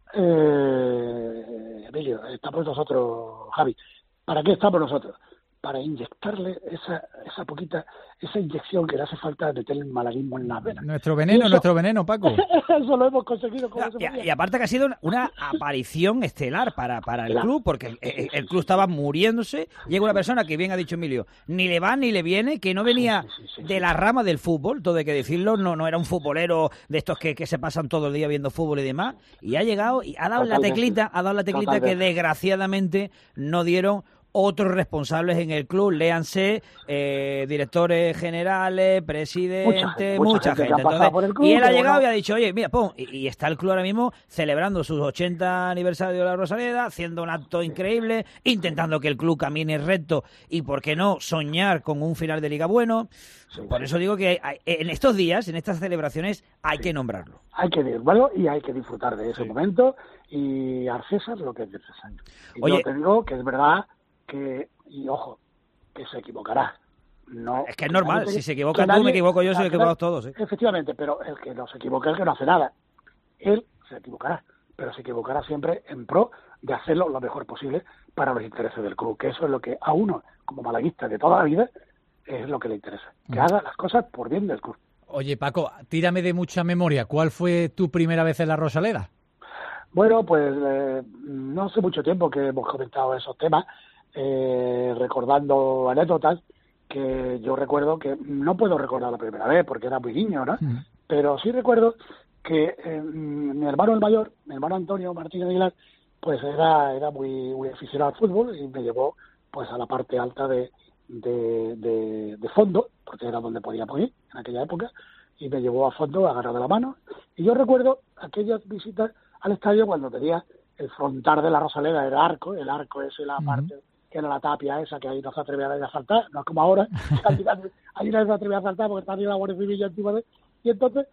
Eh, Emilio, estamos nosotros, Javi. ¿Para qué estamos nosotros? Para inyectarle esa esa poquita, esa inyección que le hace falta meter el malaguismo en las venas. Nuestro veneno, eso, nuestro veneno, Paco. Eso lo hemos conseguido. Como y, y, y aparte que ha sido una, una aparición estelar para, para el claro. club, porque el, el, el club estaba muriéndose. Llega una persona que bien ha dicho Emilio, ni le va ni le viene, que no venía sí, sí, sí, de sí. la rama del fútbol, todo hay que decirlo, no, no era un futbolero de estos que, que se pasan todo el día viendo fútbol y demás, y ha llegado y ha dado Totalmente. la teclita, ha dado la teclita Totalmente. que desgraciadamente no dieron otros responsables en el club, léanse eh, directores generales, presidentes, mucha, mucha gente. gente. Entonces, club, y él ha llegado bueno. y ha dicho, oye, mira, pum, y, y está el club ahora mismo celebrando sus ochenta aniversario de la Rosaleda, haciendo un acto increíble, intentando que el club camine recto y, ¿por qué no?, soñar con un final de liga bueno. Sí, Por sí. eso digo que hay, en estos días, en estas celebraciones, hay sí. que nombrarlo. Hay que nombrarlo y hay que disfrutar de ese sí. momento y al César lo que es necesario. Y Oye, yo te digo que es verdad que, y ojo, que se equivocará. No, es que es normal, que, si se equivoca tú, nadie, me equivoco yo, se equivocan todos. ¿eh? Efectivamente, pero el que no se equivoca es el que no hace nada. Él se equivocará, pero se equivocará siempre en pro de hacerlo lo mejor posible para los intereses del club, que eso es lo que a uno, como malaguista de toda la vida, es lo que le interesa, que mm. haga las cosas por bien del club. Oye, Paco, tírame de mucha memoria, ¿cuál fue tu primera vez en la Rosaleda? Bueno, pues eh, no hace mucho tiempo que hemos comentado esos temas, Eh, recordando anécdotas que yo recuerdo que no puedo recordar la primera vez porque era muy niño, ¿no? Mm. Pero sí recuerdo que eh, mi hermano el mayor, mi hermano Antonio Martínez Aguilar, pues era era muy muy aficionado al fútbol y me llevó pues a la parte alta de de, de, de fondo, porque era donde podíamos ir en aquella época, y me llevó a fondo agarrado de la mano. Y yo recuerdo aquellas visitas al estadio cuando tenía el frontal de la Rosaleda, el arco, el arco es la mm. parte que era la tapia esa, que ahí no se atrevía a saltar, no es como ahora, ahí no se atrevía a saltar porque está ahí la Guardia Civil encima de... Y entonces,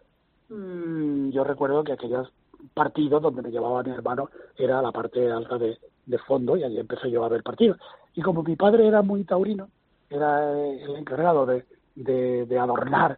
mmm, yo recuerdo que aquellos partidos donde me llevaba mi hermano era la parte alta de, de fondo, y allí empecé yo a ver partidos. Y como mi padre era muy taurino, era el encargado de, de, de adornar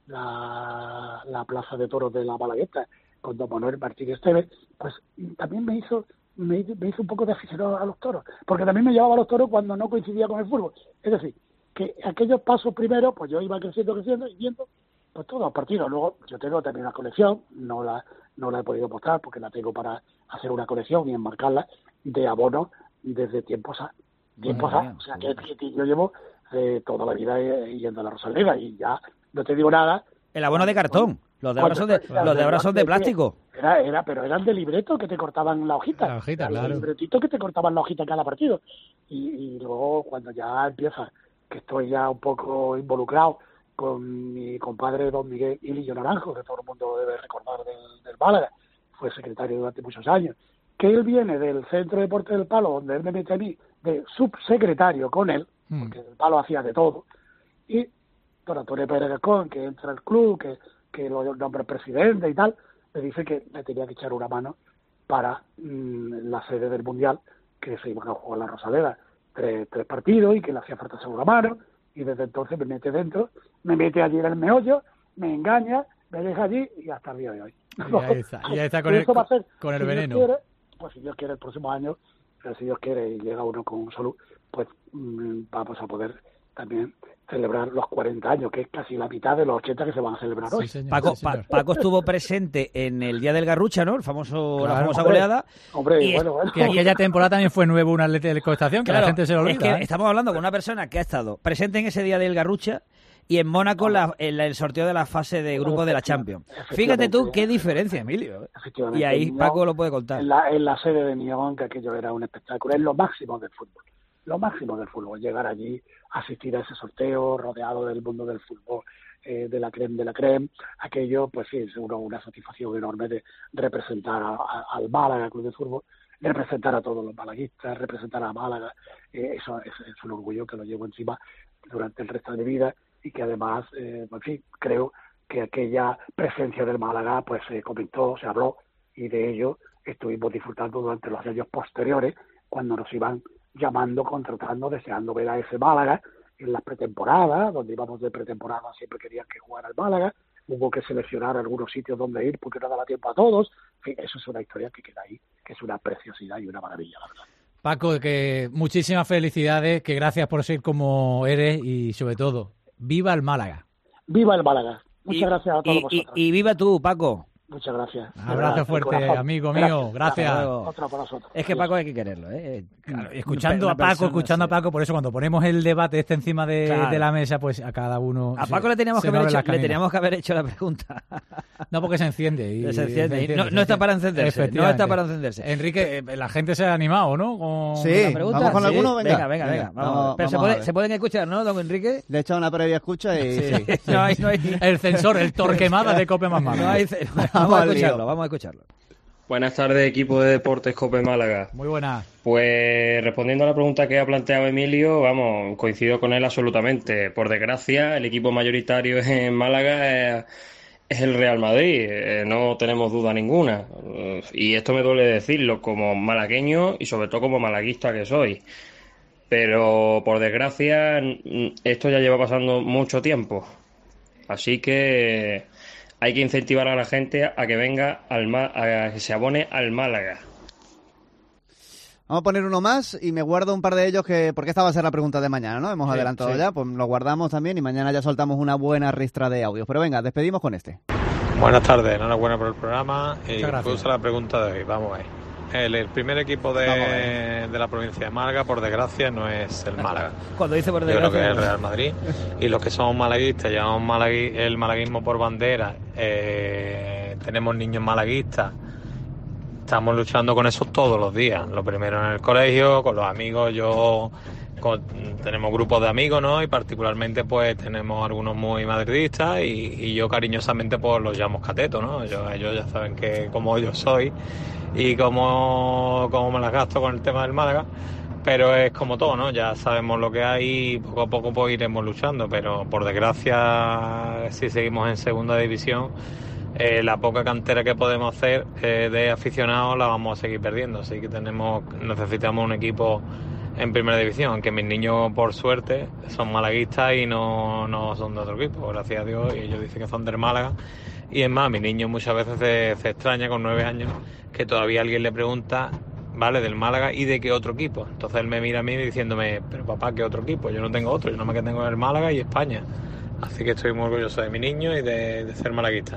la, la plaza de toros de la Malagueta con don Manuel Martínez Tevez, pues también me hizo... Me, me hizo un poco de aficionado a los toros, porque también me llevaba a los toros cuando no coincidía con el fútbol. Es decir, que aquellos pasos primero, pues yo iba creciendo, creciendo y viendo pues todos los partidos. Luego yo tengo también una colección, no la no la he podido mostrar porque la tengo para hacer una colección y enmarcarla de abonos desde tiempos a tiempos bueno, a. Bien, o sea, que, que, que yo llevo eh, toda la vida yendo a la Rosaleda y ya no te digo nada. El abono de cartón. Los de ahora son de, los de, ahora son de plástico. Era, era, pero eran de libreto que te cortaban la hojita. La hojita, claro. Los libretitos que te cortaban la hojita en cada partido. Y, y luego, cuando ya empieza, que estoy ya un poco involucrado con mi compadre don Miguel Ilillo Naranjo, que todo el mundo debe recordar del, del Málaga, fue secretario durante muchos años, que él viene del Centro de Deportes del Palo, donde él me mete a mí de subsecretario con él, mm. porque el Palo hacía de todo, y don Antonio Pérez Gascón, que entra al club, que que lo nombra presidente y tal, me dice que me tenía que echar una mano para mmm, la sede del Mundial, que se iban a jugar la Rosaleda, tres, tres partidos, y que le hacía falta echar una mano, y desde entonces me mete dentro, me mete allí en el meollo, me engaña, me deja allí, y hasta el día de hoy. Y ahí está, y ahí está con, el, ser, con el si veneno. Quiere, pues si Dios quiere el próximo año, pero si Dios quiere y llega uno con salud, pues mmm, vamos a poder también celebrar los cuarenta años, que es casi la mitad de los ochenta que se van a celebrar sí, hoy. Señor, Paco, sí, pa, Paco estuvo presente en el Día del Garrucha, ¿no? El famoso, claro, la famosa hombre, goleada. Hombre, y bueno, bueno. Que aquella temporada también fue nuevo una telecostación, que claro, la gente se lo olvida. Es que ¿eh? estamos hablando con una persona que ha estado presente en ese Día del Garrucha y en Mónaco la, en la, el sorteo de la fase de grupo de la Champions. Fíjate tú qué diferencia, Emilio. Efectivamente. Y ahí Paco lo puede contar. En la, en la sede de Nión, que aquello era un espectáculo, es lo máximo del fútbol. lo máximo del fútbol, llegar allí, asistir a ese sorteo, rodeado del mundo del fútbol, eh, de la creme de la creme, aquello, pues sí, es una, una satisfacción enorme de representar a, a, al Málaga Club de Fútbol, de representar a todos los malaguistas, representar a Málaga, eh, eso es, es un orgullo que lo llevo encima durante el resto de mi vida y que además, eh, en fin, creo que aquella presencia del Málaga pues se comentó, se habló y de ello estuvimos disfrutando durante los años posteriores cuando nos iban llamando, contratando, deseando ver a ese Málaga en las pretemporadas, donde íbamos de pretemporada siempre querían que jugara el Málaga, hubo que seleccionar algunos sitios donde ir porque no daba tiempo a todos, en fin, eso es una historia que queda ahí, que es una preciosidad y una maravilla, la verdad. Paco, que muchísimas felicidades, que gracias por ser como eres y sobre todo, ¡viva el Málaga! ¡Viva el Málaga! Muchas y, gracias a todos y, vosotros. Y, y viva tú, Paco. Muchas gracias. Un abrazo fuerte, amigo mío. Gracias. gracias. Otro para nosotros. Es que Paco hay que quererlo, ¿eh? Claro, escuchando a Paco, escuchando a Paco, por eso cuando ponemos el debate este encima de, claro. de la mesa, pues a cada uno... A Paco se, le, teníamos que haber hecho, le teníamos que haber hecho la pregunta. No, porque se enciende. Y, se enciende. Y, no, no está para encenderse. No está para encenderse. Enrique, la gente se ha animado, ¿no? Con sí, la pregunta. ¿Vamos con sí. alguno? Venga, venga, venga. venga. Vamos, vamos, Pero vamos se, puede, se pueden escuchar, ¿no, don Enrique? Le he echado una previa escucha y... Sí. Sí. No hay, no hay... El censor, el Torquemada de Cope Más Málaga. No hay... Vamos a escucharlo, vamos a escucharlo. Buenas tardes, equipo de Deportes Cope Málaga. Muy buenas. Pues respondiendo a la pregunta que ha planteado Emilio, vamos, coincido con él absolutamente. Por desgracia, el equipo mayoritario en Málaga es, es el Real Madrid, eh, no tenemos duda ninguna. Y esto me duele decirlo como malagueño y sobre todo como malaguista que soy. Pero por desgracia, esto ya lleva pasando mucho tiempo. Así que... hay que incentivar a la gente a que venga al a que se abone al Málaga. Vamos a poner uno más y me guardo un par de ellos que porque esta va a ser la pregunta de mañana, ¿no? Hemos sí, adelantado sí. ya, pues lo guardamos también y mañana ya soltamos una buena ristra de audios. Pero venga, despedimos con este. Buenas tardes, enhorabuena por el programa y puse la pregunta de hoy. Vamos a ver. El, el primer equipo de, de la provincia de Málaga, por desgracia, no es el Málaga. Cuando dice por desgracia... Yo creo que es el Real Madrid. Y los que somos malaguistas, llevamos malagui, el malaguismo por bandera, eh, tenemos niños malaguistas, estamos luchando con eso todos los días. Lo primero en el colegio, con los amigos, yo... Con, tenemos grupos de amigos, ¿no? Y particularmente pues tenemos algunos muy madridistas y, y yo cariñosamente pues los llamo catetos, ¿no? Yo, ellos ya saben que como yo soy y cómo, cómo me las gasto con el tema del Málaga, pero es como todo, ¿no? Ya sabemos lo que hay y poco a poco pues iremos luchando, pero por desgracia si seguimos en segunda división eh, la poca cantera que podemos hacer eh, de aficionados la vamos a seguir perdiendo, así que tenemos necesitamos un equipo en primera división, aunque mis niños por suerte son malaguistas y no, no son de otro equipo, gracias a Dios, y ellos dicen que son del Málaga. Y es más, mi niño muchas veces se, se extraña con nueve años que todavía alguien le pregunta, vale, del Málaga y de qué otro equipo. Entonces él me mira a mí diciéndome, pero papá, ¿qué otro equipo? Yo no tengo otro, yo no me que tengo el Málaga y España. Así que estoy muy orgulloso de mi niño y de, de ser malaguista.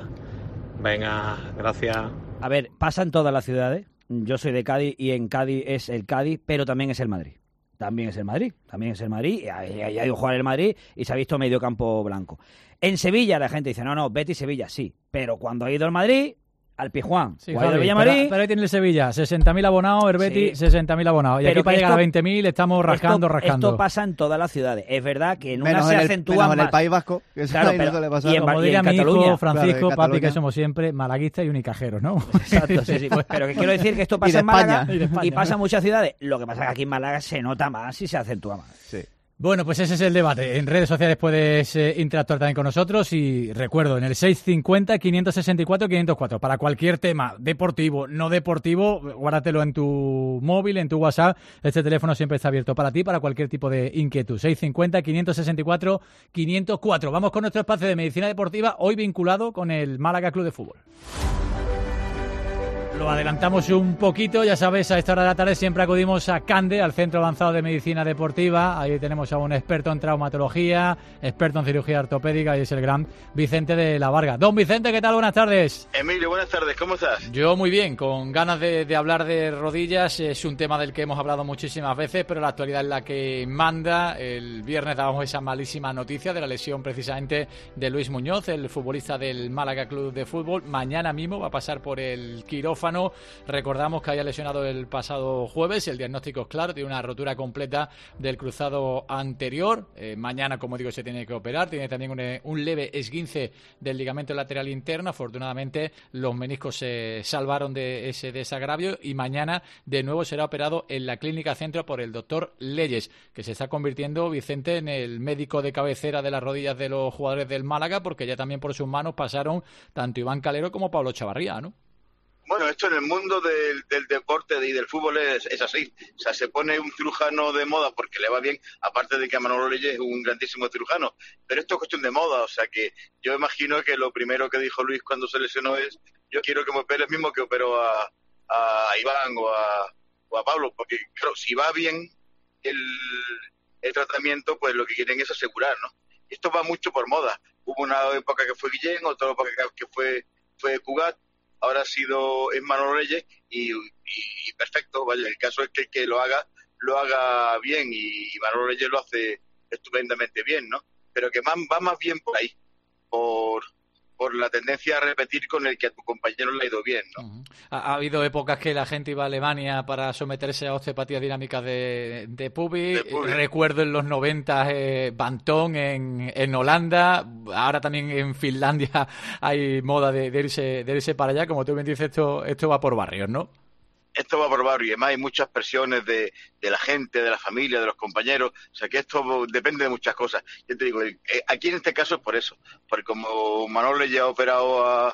Venga, gracias. A ver, pasa en todas las ciudades. Yo soy de Cádiz y en Cádiz es el Cádiz, pero también es el Madrid. También es el Madrid, también es el Madrid, y ha ido a jugar el Madrid y se ha visto medio campo blanco. En Sevilla la gente dice, no, no, Betis Sevilla, sí, pero cuando ha ido al Madrid, al Pizjuán, sí, claro, pero, pero ahí tiene el Sevilla, sesenta mil abonados, el Betis, sí. sesenta mil abonados, y pero aquí para llegar a veinte mil estamos rascando, esto, rascando. Esto pasa en todas las ciudades, es verdad que en menos una se en el, acentúa menos más. en el País Vasco, que eso claro, pero, no le pasa. Y en, Como diría mi hijo Francisco, claro, papi, que somos siempre malaguistas y unicajeros, ¿no? Exacto, sí, sí, pues, pero que quiero decir que esto pasa en Málaga y, España, y pasa en muchas ciudades, lo que pasa es que aquí en Málaga se nota más y se acentúa más. Sí. Bueno, pues ese es el debate. En redes sociales puedes eh, interactuar también con nosotros y recuerdo, en el seis cinco cero, quinientos sesenta y cuatro, quinientos cuatro, para cualquier tema deportivo, no deportivo, guárdatelo en tu móvil, en tu WhatsApp. Este teléfono siempre está abierto para ti, para cualquier tipo de inquietud. seis cinco cero, quinientos sesenta y cuatro, quinientos cuatro. Vamos con nuestro espacio de medicina deportiva, hoy vinculado con el Málaga Club de Fútbol. Lo adelantamos un poquito, ya sabes, a esta hora de la tarde siempre acudimos a CANDE, al Centro Avanzado de Medicina Deportiva. Ahí tenemos a un experto en traumatología, experto en cirugía ortopédica y es el gran Vicente de la Varga. Don Vicente, ¿qué tal? Buenas tardes. Emilio, buenas tardes, ¿cómo estás? Yo muy bien, con ganas de, de hablar de rodillas. Es un tema del que hemos hablado muchísimas veces, pero la actualidad es la que manda. El viernes dábamos esa malísima noticia de la lesión precisamente de Luis Muñoz, el futbolista del Málaga Club de Fútbol. Mañana mismo va a pasar por el quirófano quirófano. Recordamos que había lesionado el pasado jueves, el diagnóstico es claro, tiene una rotura completa del cruzado anterior. Eh, mañana, como digo, se tiene que operar. Tiene también un, un leve esguince del ligamento lateral interno. Afortunadamente, los meniscos se salvaron de ese desagravio y mañana de nuevo será operado en la Clínica Centro por el doctor Leyes, que se está convirtiendo, Vicente, en el médico de cabecera de las rodillas de los jugadores del Málaga, porque ya también por sus manos pasaron tanto Iván Calero como Pablo Chavarría, ¿no? Bueno, esto en el mundo del, del deporte y del fútbol es, es así. O sea, se pone un cirujano de moda porque le va bien, aparte de que Manolo Leyes es un grandísimo cirujano. Pero esto es cuestión de moda, o sea que yo imagino que lo primero que dijo Luis cuando se lesionó es: yo quiero que me opere el mismo que operó a, a Iván o a, o a Pablo, porque claro, si va bien el, el tratamiento, pues lo que quieren es asegurar, ¿no? Esto va mucho por moda. Hubo una época que fue Guillén, otra época que fue, fue Cugat, ahora ha sido en Manolo Leyes y, y, y perfecto, vaya, el caso es que el que lo haga, lo haga bien y, y Manolo Leyes lo hace estupendamente bien, ¿no? Pero que más, va más bien por ahí, por, por la tendencia a repetir con el que a tu compañero le ha ido bien, ¿no? Uh-huh. Ha, ha habido épocas que la gente iba a Alemania para someterse a osteopatías dinámicas de, de Pubi. De Pubi. Recuerdo en los noventa eh, Bantón en, en Holanda. Ahora también en Finlandia hay moda de, de, irse, de irse para allá. Como tú bien dices, esto, esto va por barrios, ¿no? Esto va por barrio y además hay muchas presiones de, de la gente, de la familia, de los compañeros, o sea que esto depende de muchas cosas. Yo te digo, eh, aquí en este caso es por eso, porque como Manolo ya ha operado a,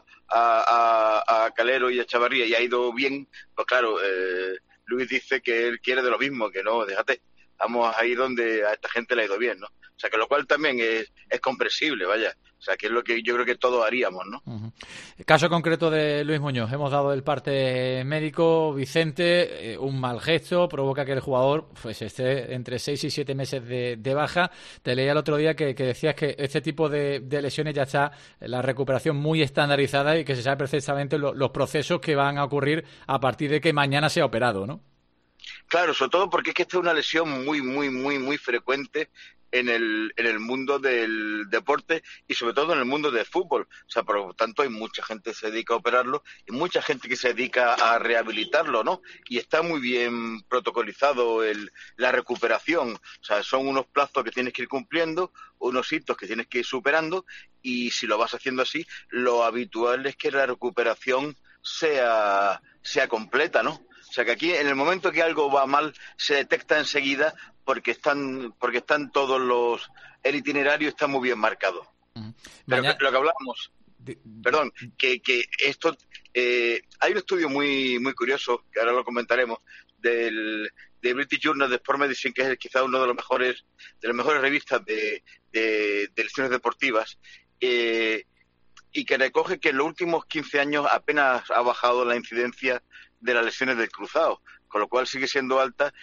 a, a, a Calero y a Chavarría y ha ido bien, pues claro, eh, Luis dice que él quiere de lo mismo, que no, déjate, vamos a ir donde a esta gente le ha ido bien, ¿no? O sea que lo cual también es, es comprensible, vaya. O sea, que es lo que yo creo que todos haríamos, ¿no? Uh-huh. El caso concreto de Luis Muñoz. Hemos dado el parte médico. Vicente, eh, un mal gesto provoca que el jugador pues esté entre seis y siete meses de, de baja. Te leía el otro día que, que decías que este tipo de, de lesiones ya está la recuperación muy estandarizada y que se sabe perfectamente lo, los procesos que van a ocurrir a partir de que mañana sea operado, ¿no? Claro, sobre todo porque es que esta es una lesión muy, muy, muy, muy frecuente en el, en el mundo del deporte y sobre todo en el mundo del fútbol. O sea, por lo tanto hay mucha gente que se dedica a operarlo y mucha gente que se dedica a rehabilitarlo, ¿no? Y está muy bien protocolizado el, la recuperación. O sea, son unos plazos que tienes que ir cumpliendo, unos hitos que tienes que ir superando y si lo vas haciendo así, lo habitual es que la recuperación sea, sea completa, ¿no? O sea, que aquí en el momento que algo va mal se detecta enseguida porque están porque están todos los... El itinerario está muy bien marcado. Uh-huh. Pero que, lo que hablamos... De... Perdón, que, que esto... Eh, hay un estudio muy muy curioso, que ahora lo comentaremos, del de British Journal of Sport Medicine, que es quizá uno de los mejores de las mejores revistas de, de, de lesiones deportivas, eh, y que recoge que en los últimos quince años apenas ha bajado la incidencia de las lesiones del cruzado, con lo cual sigue siendo alta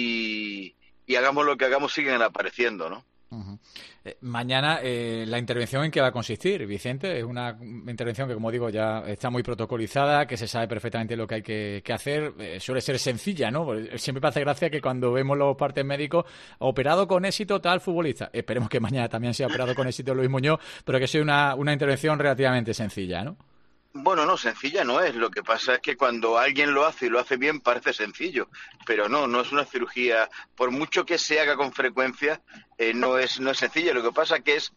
y, y hagamos lo que hagamos siguen apareciendo, ¿no? Uh-huh. Eh, mañana eh, la intervención en qué va a consistir, Vicente, es una intervención que, como digo, ya está muy protocolizada, que se sabe perfectamente lo que hay que, que hacer, eh, suele ser sencilla, ¿no? Siempre me hace gracia que cuando vemos los partes médicos, operado con éxito tal futbolista, esperemos que mañana también sea operado con éxito Luis Muñoz, pero que sea una, una intervención relativamente sencilla, ¿no? Bueno, no, sencilla no es. Lo que pasa es que cuando alguien lo hace y lo hace bien parece sencillo, pero no, no es una cirugía. Por mucho que se haga con frecuencia, eh, no es no es sencilla. Lo que pasa que es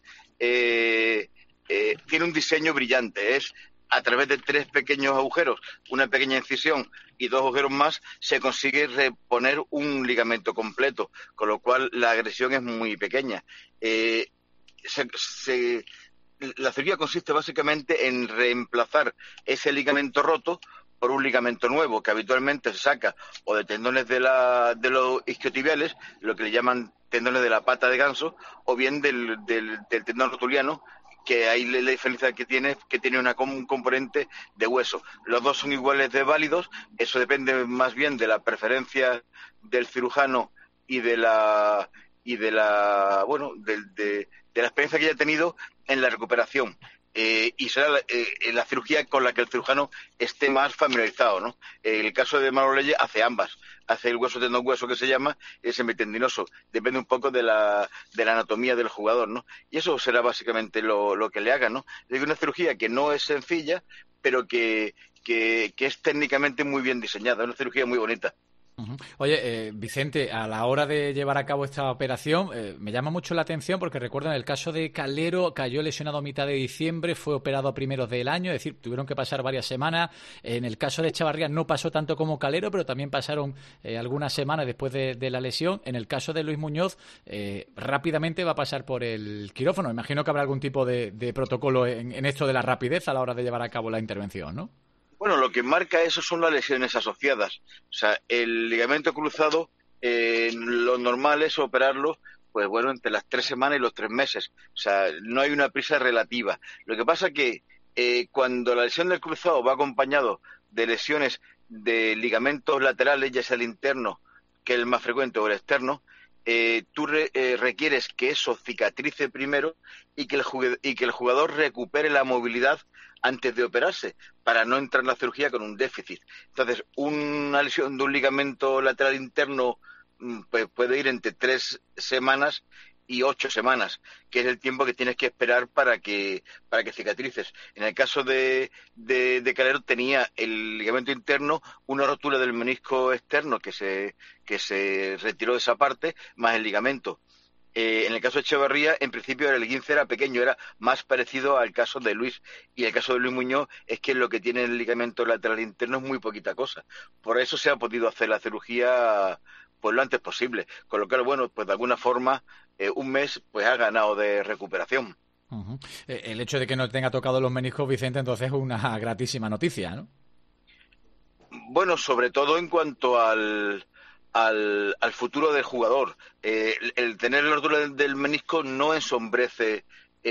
eh, eh, tiene un diseño brillante. Es a través de tres pequeños agujeros, una pequeña incisión y dos agujeros más, se consigue reponer un ligamento completo, con lo cual la agresión es muy pequeña. Eh, se, se La cirugía consiste básicamente en reemplazar ese ligamento roto por un ligamento nuevo que habitualmente se saca o de tendones de, la, de los isquiotibiales, lo que le llaman tendones de la pata de ganso, o bien del, del, del tendón rotuliano, que ahí la diferencia que tiene es que tiene una, un componente de hueso. Los dos son iguales de válidos, eso depende más bien de la preferencia del cirujano y de la y de la bueno de, de, de la experiencia que haya tenido en la recuperación. eh, y será la, eh, la cirugía con la que el cirujano esté más familiarizado, ¿no? En el caso de Manolo Leyes hace ambas, hace el hueso tendón hueso que se llama, y el semitendinoso, depende un poco de la, de la anatomía del jugador, ¿no? Y eso será básicamente lo, lo que le haga, ¿no? Es una cirugía que no es sencilla, pero que, que, que es técnicamente muy bien diseñada, es una cirugía muy bonita. Oye, eh, Vicente, a la hora de llevar a cabo esta operación, eh, me llama mucho la atención porque recuerdo en el caso de Calero, cayó lesionado a mitad de diciembre, fue operado a primeros del año, es decir, tuvieron que pasar varias semanas. En el caso de Echavarría no pasó tanto como Calero, pero también pasaron eh, algunas semanas después de, de la lesión. En el caso de Luis Muñoz, eh, rápidamente va a pasar por el quirófano. Imagino que habrá algún tipo de, de protocolo en, en esto de la rapidez a la hora de llevar a cabo la intervención, ¿no? Bueno, lo que marca eso son las lesiones asociadas. O sea, el ligamento cruzado, eh, lo normal es operarlo, pues bueno, entre las tres semanas y los tres meses. O sea, no hay una prisa relativa. Lo que pasa que eh, cuando la lesión del cruzado va acompañado de lesiones de ligamentos laterales, ya sea el interno, que es el más frecuente, o el externo, eh, tú re, eh, requieres que eso cicatrice primero y que, el jugador, y que el jugador recupere la movilidad antes de operarse, para no entrar en la cirugía con un déficit. Entonces, una lesión de un ligamento lateral interno pues, puede ir entre tres semanas y ocho semanas, que es el tiempo que tienes que esperar para que para que cicatrices. En el caso de, de, de Calero tenía el ligamento interno, una rotura del menisco externo que se, que se retiró de esa parte, más el ligamento. Eh, en el caso de Echevarría, en principio el esguince era pequeño, era más parecido al caso de Luis. Y el caso de Luis Muñoz es que lo que tiene el ligamento lateral interno es muy poquita cosa. Por eso se ha podido hacer la cirugía pues lo antes posible. Con lo cual, bueno, pues de alguna forma, eh, un mes pues ha ganado de recuperación. Uh-huh. El hecho de que no tenga tocado los meniscos, Vicente, entonces es una gratísima noticia, ¿no? Bueno, sobre todo en cuanto al... Al, al futuro del jugador. Eh, el, el tener la rotura del, del menisco no ensombrece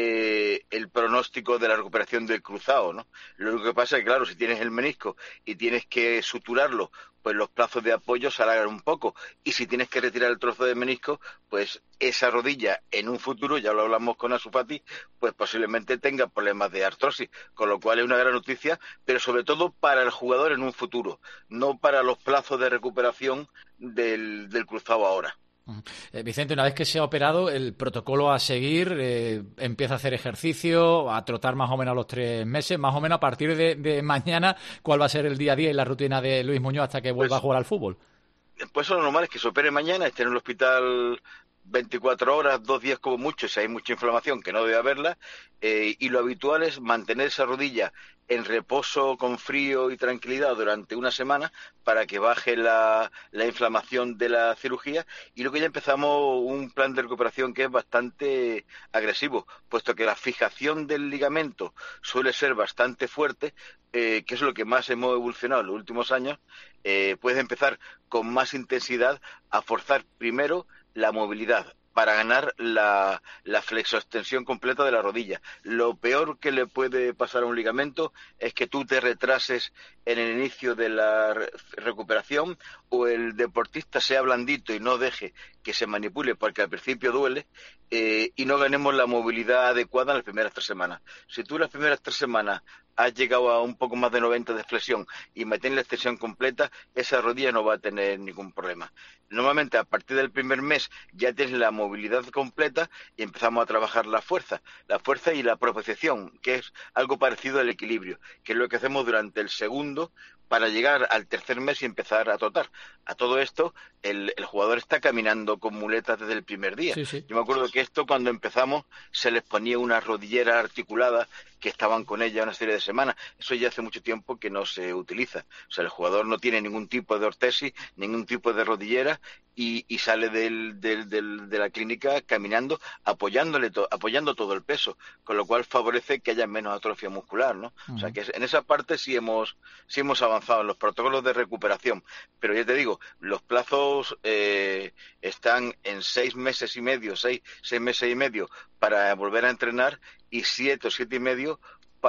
eh, el pronóstico de la recuperación del cruzado, ¿no? Lo único que pasa es que, claro, si tienes el menisco y tienes que suturarlo, pues los plazos de apoyo se alargan un poco. Y si tienes que retirar el trozo de menisco, pues esa rodilla en un futuro, ya lo hablamos con Ansu Fati, pues posiblemente tenga problemas de artrosis, con lo cual es una gran noticia, pero sobre todo para el jugador en un futuro, no para los plazos de recuperación del, del cruzado ahora. Eh, Vicente, una vez que se ha operado, el protocolo a seguir, eh, empieza a hacer ejercicio, a trotar más o menos a los tres meses, más o menos a partir de, de mañana, ¿cuál va a ser el día a día y la rutina de Luis Muñoz hasta que vuelva pues, a jugar al fútbol? Pues lo normal es que se opere mañana, esté en el hospital veinticuatro horas, dos días como mucho, si hay mucha inflamación, que no debe haberla, eh, y lo habitual es mantener esa rodilla en reposo con frío y tranquilidad durante una semana para que baje la, la inflamación de la cirugía, y luego ya empezamos un plan de recuperación que es bastante agresivo, puesto que la fijación del ligamento suele ser bastante fuerte, eh, que es lo que más hemos evolucionado en los últimos años. Eh, puedes empezar con más intensidad a forzar primero la movilidad para ganar la, la flexoextensión completa de la rodilla. Lo peor que le puede pasar a un ligamento es que tú te retrases en el inicio de la re- recuperación, o el deportista sea blandito y no deje que se manipule porque al principio duele, eh, y no ganemos la movilidad adecuada en las primeras tres semanas. Si tú en las primeras tres semanas has llegado a un poco más de noventa de flexión y mantienes la extensión completa, esa rodilla no va a tener ningún problema. Normalmente a partir del primer mes ya tienes la movilidad completa y empezamos a trabajar la fuerza, la fuerza y la propiocepción, que es algo parecido al equilibrio, que es lo que hacemos durante el segundo para llegar al tercer mes y empezar a trotar. A todo esto, el, el jugador está caminando con muletas desde el primer día. Sí, sí. Yo me acuerdo que esto, cuando empezamos, se les ponía una rodillera articulada que estaban con ella una serie de semanas. Eso ya hace mucho tiempo que no se utiliza. O sea, el jugador no tiene ningún tipo de ortesis, ningún tipo de rodillera, y, y sale del, del, del, de la clínica caminando, apoyándole to, apoyando todo el peso, con lo cual favorece que haya menos atrofia muscular, ¿no? Uh-huh. O sea, que en esa parte sí hemos, sí hemos avanzado en los protocolos de recuperación. Pero ya te digo, los plazos eh, están en seis meses y medio, seis, seis meses y medio para volver a entrenar, y siete o siete y medio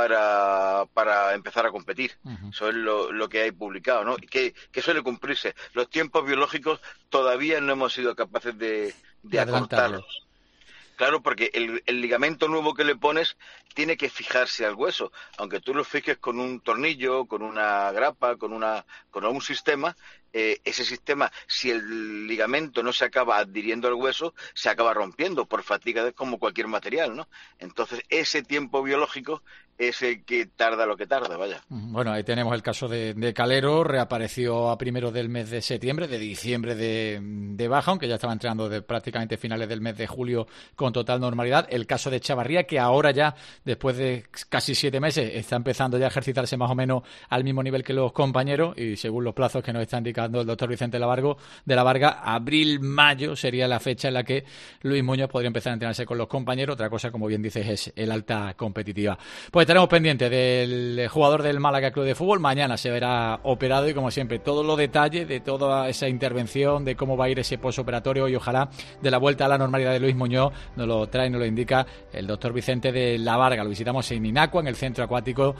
para para empezar a competir. Uh-huh. Eso es lo, lo que hay publicado, ¿no? Que, que suele cumplirse. Los tiempos biológicos todavía no hemos sido capaces de, de acortarlos. Claro, porque el, el ligamento nuevo que le pones tiene que fijarse al hueso. Aunque tú lo fijes con un tornillo, con una grapa, con una con algún sistema, eh, ese sistema, si el ligamento no se acaba adhiriendo al hueso, se acaba rompiendo por fatiga, de, como cualquier material, ¿no? Entonces, ese tiempo biológico es el que tarda lo que tarda, vaya. Bueno, ahí tenemos el caso de, de Calero, reapareció a primeros del mes de septiembre, de diciembre de, de baja, aunque ya estaba entrenando de prácticamente finales del mes de julio con total normalidad. El caso de Chavarría, que ahora ya, después de casi siete meses, está empezando ya a ejercitarse más o menos al mismo nivel que los compañeros, y según los plazos que nos está indicando el doctor Vicente Lavargo, de la Varga, abril-mayo sería la fecha en la que Luis Muñoz podría empezar a entrenarse con los compañeros. Otra cosa, como bien dices, es el alta competitiva. Pues estaremos pendientes del jugador del Málaga Club de Fútbol. Mañana se verá operado y, como siempre, todos los detalles de toda esa intervención, de cómo va a ir ese posoperatorio y ojalá de la vuelta a la normalidad de Luis Muñoz, nos lo trae y nos lo indica el doctor Vicente de la Varga. Lo visitamos en Inacua, en el centro acuático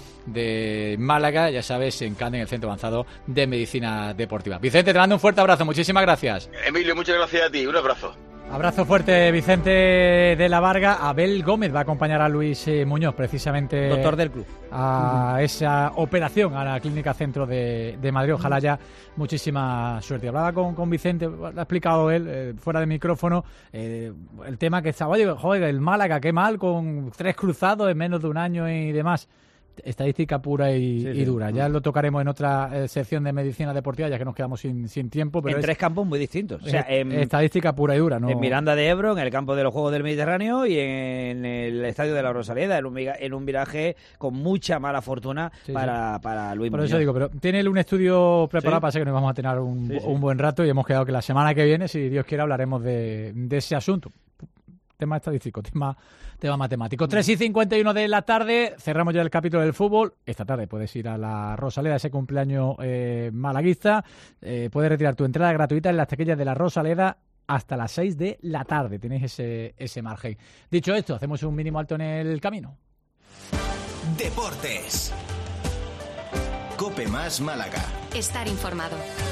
de Málaga, ya sabes, en CANDE, en el Centro Avanzado de Medicina Deportiva. Vicente, te mando un fuerte abrazo, muchísimas gracias. Emilio, muchas gracias a ti, un abrazo. Abrazo fuerte, Vicente de la Varga. Abel Gómez va a acompañar a Luis eh, Muñoz, precisamente, doctor del club, a esa operación a la Clínica Centro de, de Madrid. Ojalá haya muchísima suerte. Hablaba con, con Vicente, lo ha explicado él, eh, fuera de micrófono, eh, el tema que estaba, oye, joder, el Málaga, qué mal, con tres cruzados en menos de un año y demás. Estadística pura y, sí, sí. y dura. Ya lo tocaremos en otra eh, sección de medicina deportiva, ya que nos quedamos sin, sin tiempo. Pero en es, tres campos muy distintos. O sea, en, estadística pura y dura, ¿no? En Miranda de Ebro, en el campo de los Juegos del Mediterráneo, y en el Estadio de la Rosaleda, en un, en un viraje con mucha mala fortuna sí, para, sí. para Luis Por Muñoz. eso digo, pero tiene él un estudio preparado, ¿sí? Para que nos vamos a tener un, sí, sí. un buen rato, y hemos quedado que la semana que viene, si Dios quiere, hablaremos de, de ese asunto. Tema estadístico, tema, tema matemático. tres y cincuenta y uno de la tarde, cerramos ya el capítulo del fútbol. Esta tarde puedes ir a la Rosaleda, ese cumpleaños eh, malaguista. Eh, puedes retirar tu entrada gratuita en las taquillas de la Rosaleda hasta las seis de la tarde. Tenéis ese, ese margen. Dicho esto, hacemos un mínimo alto en el camino. Deportes. COPE más Málaga. Estar informado.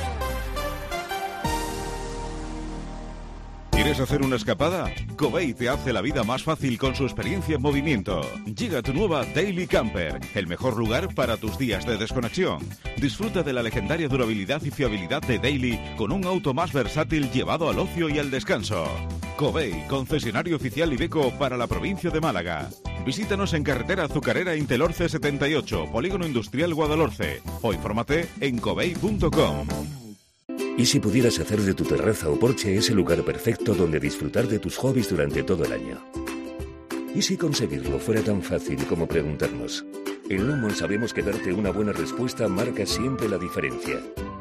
¿Quieres hacer una escapada? Covey te hace la vida más fácil con su experiencia en movimiento. Llega tu nueva Daily Camper, el mejor lugar para tus días de desconexión. Disfruta de la legendaria durabilidad y fiabilidad de Daily con un auto más versátil llevado al ocio y al descanso. Covey, concesionario oficial Iveco para la provincia de Málaga. Visítanos en carretera Azucarera Intelorce setenta y ocho, Polígono Industrial Guadalhorce, o infórmate en covey punto com. ¿Y si pudieras hacer de tu terraza o porche ese lugar perfecto donde disfrutar de tus hobbies durante todo el año? ¿Y si conseguirlo fuera tan fácil como preguntarnos? En Lumon sabemos que darte una buena respuesta marca siempre la diferencia.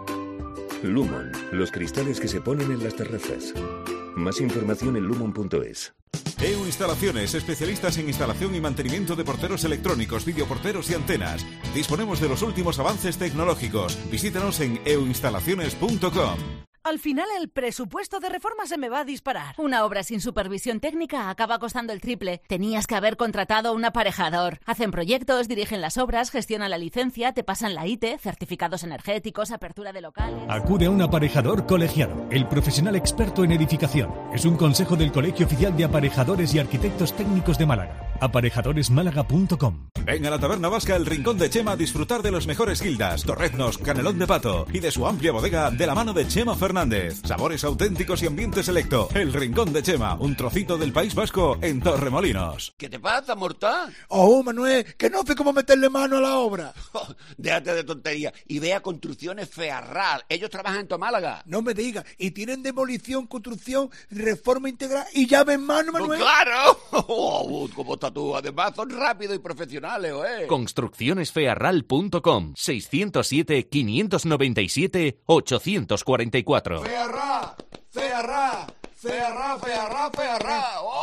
Lumon, los cristales que se ponen en las terrazas. Más información en lumon punto es. E U Instalaciones, especialistas en instalación y mantenimiento de porteros electrónicos, videoporteros y antenas. Disponemos de los últimos avances tecnológicos. Visítanos en e u instalaciones punto com. Al final el presupuesto de reforma se me va a disparar. Una obra sin supervisión técnica acaba costando el triple. Tenías que haber contratado un aparejador. Hacen proyectos, dirigen las obras, gestionan la licencia, te pasan la I T E, certificados energéticos, apertura de locales... Acude a un aparejador colegiado, el profesional experto en edificación. Es un consejo del Colegio Oficial de Aparejadores y Arquitectos Técnicos de Málaga. aparejadores málaga punto com. Ven a la Taberna Vasca El Rincón de Chema a disfrutar de los mejores guildas, torreznos, canelón de pato y de su amplia bodega de la mano de Chema Fernández. Sabores auténticos y ambiente selecto. El Rincón de Chema, un trocito del País Vasco en Torremolinos. ¿Qué te pasa, mortal? Oh, Manuel, que no sé cómo meterle mano a la obra. Oh, déjate de tontería y ve a Construcciones Fearral. Ellos trabajan en tu Málaga. No me digas. Y tienen demolición, construcción, reforma integral y llave en mano, Manuel. ¡Oh, claro! Oh, ¿cómo estás tú? Además son rápidos y profesionales, ¿eh? construcciones fearral punto com. seiscientos siete, quinientos noventa y siete, ochocientos cuarenta y cuatro. Fearra, Fearra, Fearra, Fearra, Fearra.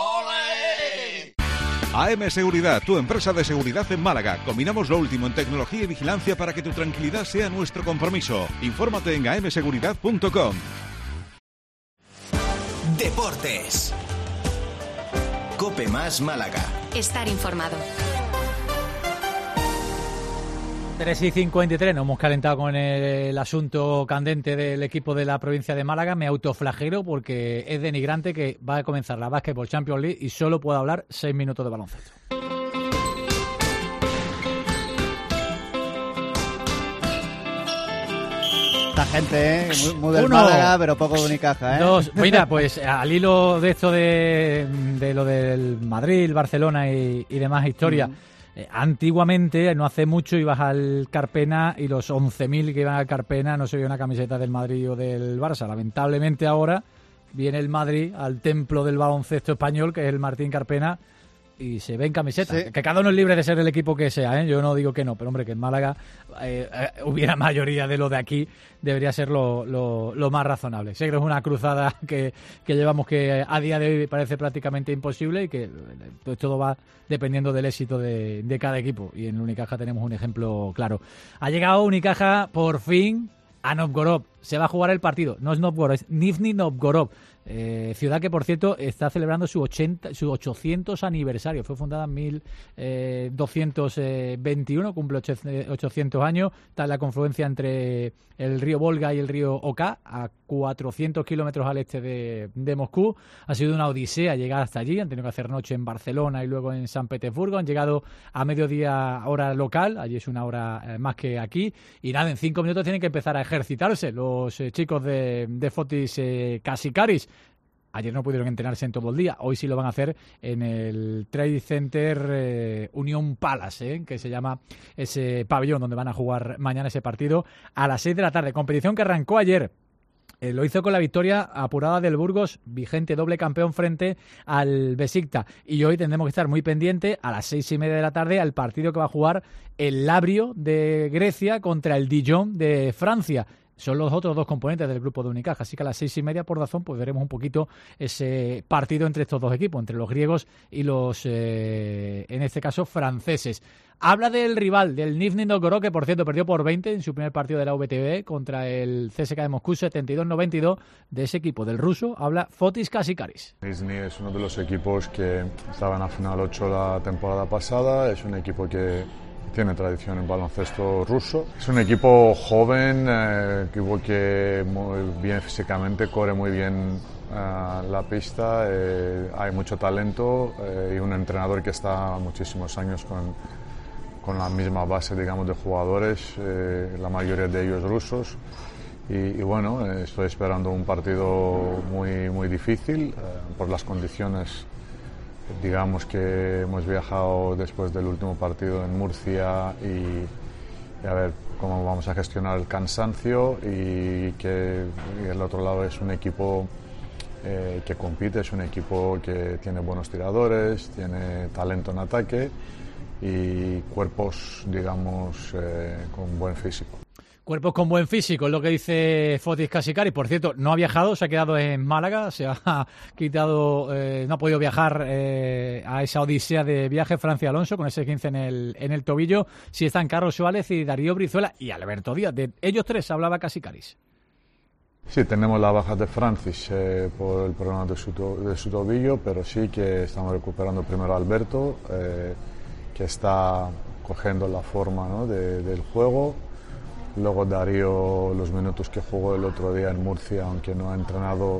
¡Ole! A M Seguridad, tu empresa de seguridad en Málaga. Combinamos lo último en tecnología y vigilancia para que tu tranquilidad sea nuestro compromiso. Infórmate en a m seguridad punto com. Deportes. COPE más Málaga. Estar informado. tres y cincuenta y tres, nos hemos calentado con el, el asunto candente del equipo de la provincia de Málaga. Me autoflagelo porque es denigrante que va a comenzar la Basketball Champions League y solo puedo hablar seis minutos de baloncesto. Esta gente, ¿eh? Muy, muy del Uno, Málaga, pero poco de Unicaja, ¿eh? Dos, mira, pues al hilo de esto de, de lo del Madrid, Barcelona y, y demás historias, mm. eh, antiguamente, no hace mucho, ibas al Carpena y los once mil que iban al Carpena no se veía una camiseta del Madrid o del Barça. Lamentablemente ahora viene el Madrid al templo del baloncesto español, que es el Martín Carpena, y se ven camisetas. Sí. Que cada uno es libre de ser el equipo que sea, ¿eh? Yo no digo que no, pero hombre, que en Málaga eh, eh, hubiera mayoría de lo de aquí, debería ser lo, lo, lo más razonable. Sé que es una cruzada que, que llevamos que a día de hoy parece prácticamente imposible y que pues, todo va dependiendo del éxito de, de cada equipo. Y en Unicaja tenemos un ejemplo claro. Ha llegado Unicaja por fin a Novgorod. Se va a jugar el partido. No es Novgorod, es Nizhny Novgorod. Eh, ciudad que, por cierto, está celebrando su, ochenta, su ochocientos aniversario. Fue fundada en mil doscientos veintiuno, cumple ochocientos años. Está en la confluencia entre el río Volga y el río Oka, a cuatrocientos kilómetros al este de, de Moscú. Ha sido una odisea llegar hasta allí. Han tenido que hacer noche en Barcelona y luego en San Petersburgo. Han llegado a mediodía hora local. Allí es una hora eh, más que aquí. Y nada, en cinco minutos tienen que empezar a ejercitarse los eh, chicos de, de Fotis eh, Kasikaris. Ayer no pudieron entrenarse en todo el día, hoy sí lo van a hacer en el Trade Center eh, Union Palace, eh, que se llama ese pabellón donde van a jugar mañana ese partido a las seis de la tarde. Competición que arrancó ayer. Eh, lo hizo con la victoria apurada del Burgos, vigente doble campeón frente al Besiktas. Y hoy tendremos que estar muy pendientes a las seis y media de la tarde al partido que va a jugar el Labrio de Grecia contra el Dijon de Francia. Son los otros dos componentes del grupo de Unicaja, así que a las seis y media por Dazón pues veremos un poquito ese partido entre estos dos equipos, entre los griegos y los, eh, en este caso, franceses. Habla del rival, del Nizhny Novgorod, que por cierto perdió por veinte en su primer partido de la V T B contra el C S K A de Moscú, setenta y dos noventa y dos, de ese equipo, del ruso, habla Fotis Kasikaris. Nizhny es uno de los equipos que estaba en la final ocho la temporada pasada, es un equipo que tiene tradición en baloncesto ruso. Es un equipo joven, eh, equipo que muy bien físicamente, corre muy bien uh, la pista, eh, hay mucho talento eh, y un entrenador que está muchísimos años con, con la misma base, digamos, de jugadores, eh, la mayoría de ellos rusos. Y, y bueno, eh, estoy esperando un partido muy, muy difícil eh, por las condiciones. Digamos que hemos viajado después del último partido en Murcia y, y a ver cómo vamos a gestionar el cansancio y que y el otro lado es un equipo eh, que compite, es un equipo que tiene buenos tiradores, tiene talento en ataque y cuerpos, digamos, eh, con buen físico. Cuerpos con buen físico, es lo que dice Fotis Kasikaris. Por cierto, no ha viajado, se ha quedado en Málaga, se ha quitado, eh, no ha podido viajar eh, a esa odisea de viaje. Francia Alonso con ese quince en el, en el tobillo. Sí están Carlos Suárez y Darío Brizuela y Alberto Díaz. De ellos tres hablaba Kasikaris. Sí, tenemos la baja de Francis eh, por el problema de su, to de su tobillo, pero sí que estamos recuperando primero a Alberto, eh, que está cogiendo la forma, ¿no?, de, del juego. Luego Darío, los minutos que jugó el otro día en Murcia, aunque no ha entrenado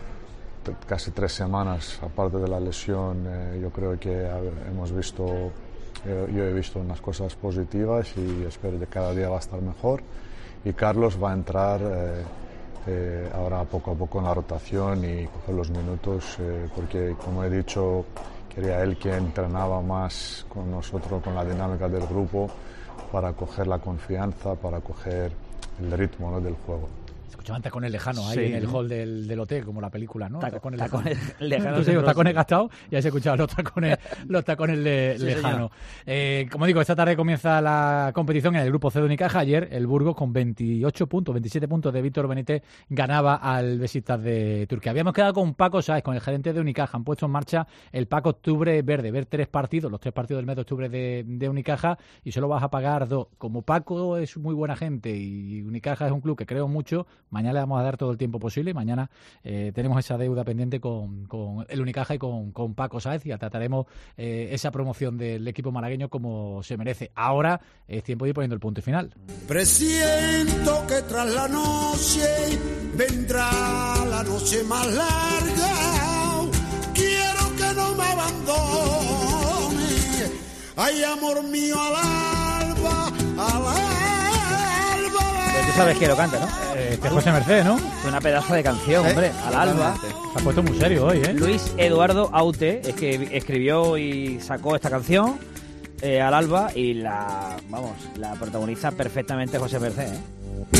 casi tres semanas, aparte de la lesión, eh, yo creo que hemos visto, eh, yo he visto unas cosas positivas y espero que cada día va a estar mejor. Y Carlos va a entrar eh, eh, ahora poco a poco en la rotación y coger los minutos, eh, porque como he dicho, quería él que entrenaba más con nosotros, con la dinámica del grupo, para coger la confianza, para coger el ritmo, ¿no?, del juego. Escuchaban Tacones Lejanos ahí, Sí. en el hall del, del hotel, como la película, ¿no? Taco- Tacones tacones Lejanos. lejanos Sí, los en tacones Rossi. gastados y ahí se escuchaban los tacones, los tacones le- Sí, lejanos. Eh, como digo, esta tarde comienza la competición en el grupo C de Unicaja. Ayer el Burgos con veintiocho puntos, veintisiete puntos de Víctor Benítez ganaba al Besiktas de Turquía. Habíamos quedado con Paco Sáez, con el gerente de Unicaja. Han puesto en marcha el Paco Octubre Verde, ver tres partidos, los tres partidos del mes de octubre de, de Unicaja, y solo vas a pagar dos. Como Paco es muy buena gente y Unicaja es un club que creo mucho, Mañana le vamos a dar todo el tiempo posible. Mañana eh, tenemos esa deuda pendiente con, con el Unicaja y con, con Paco Sáez y trataremos eh, esa promoción del equipo malagueño como se merece. Ahora es tiempo de ir poniendo el punto y final. Presiento que tras la noche vendrá la noche más larga. Quiero que no me abandone. Ay, amor mío, al alba, al alba. Pero tú sabes que lo canta, ¿no? Eh, que José Merced, ¿no? Una pedazo de canción, ¿Eh? hombre, al alba. Se ha puesto muy serio hoy, ¿eh? Luis Eduardo Aute es que escribió y sacó esta canción eh, al alba y la, vamos, la protagoniza perfectamente José Merced, ¿eh?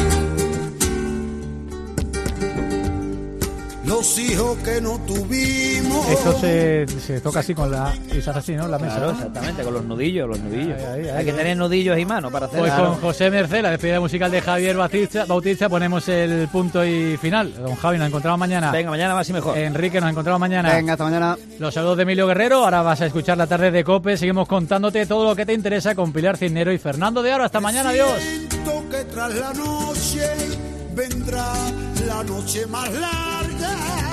Los hijos que no tuvimos. Esto se, se toca así con la... Y se hace así, ¿no? La mesa. Claro, exactamente, con los nudillos, los nudillos. Ahí, ahí, ahí, Hay que ahí. tener nudillos y manos para hacer. Pues claro. con José Merced, la despedida musical de Javier Bautista, Bautista, ponemos el punto y final. Don Javi, nos encontramos mañana. Venga, mañana más y mejor. Enrique, nos encontramos mañana. Venga, hasta mañana. Los saludos de Emilio Guerrero. Ahora vas a escuchar la tarde de COPE. Seguimos contándote todo lo que te interesa con Pilar Cisnero y Fernando de Aro. Hasta mañana, adiós. Siento que tras la noche vendrá la noche más larga.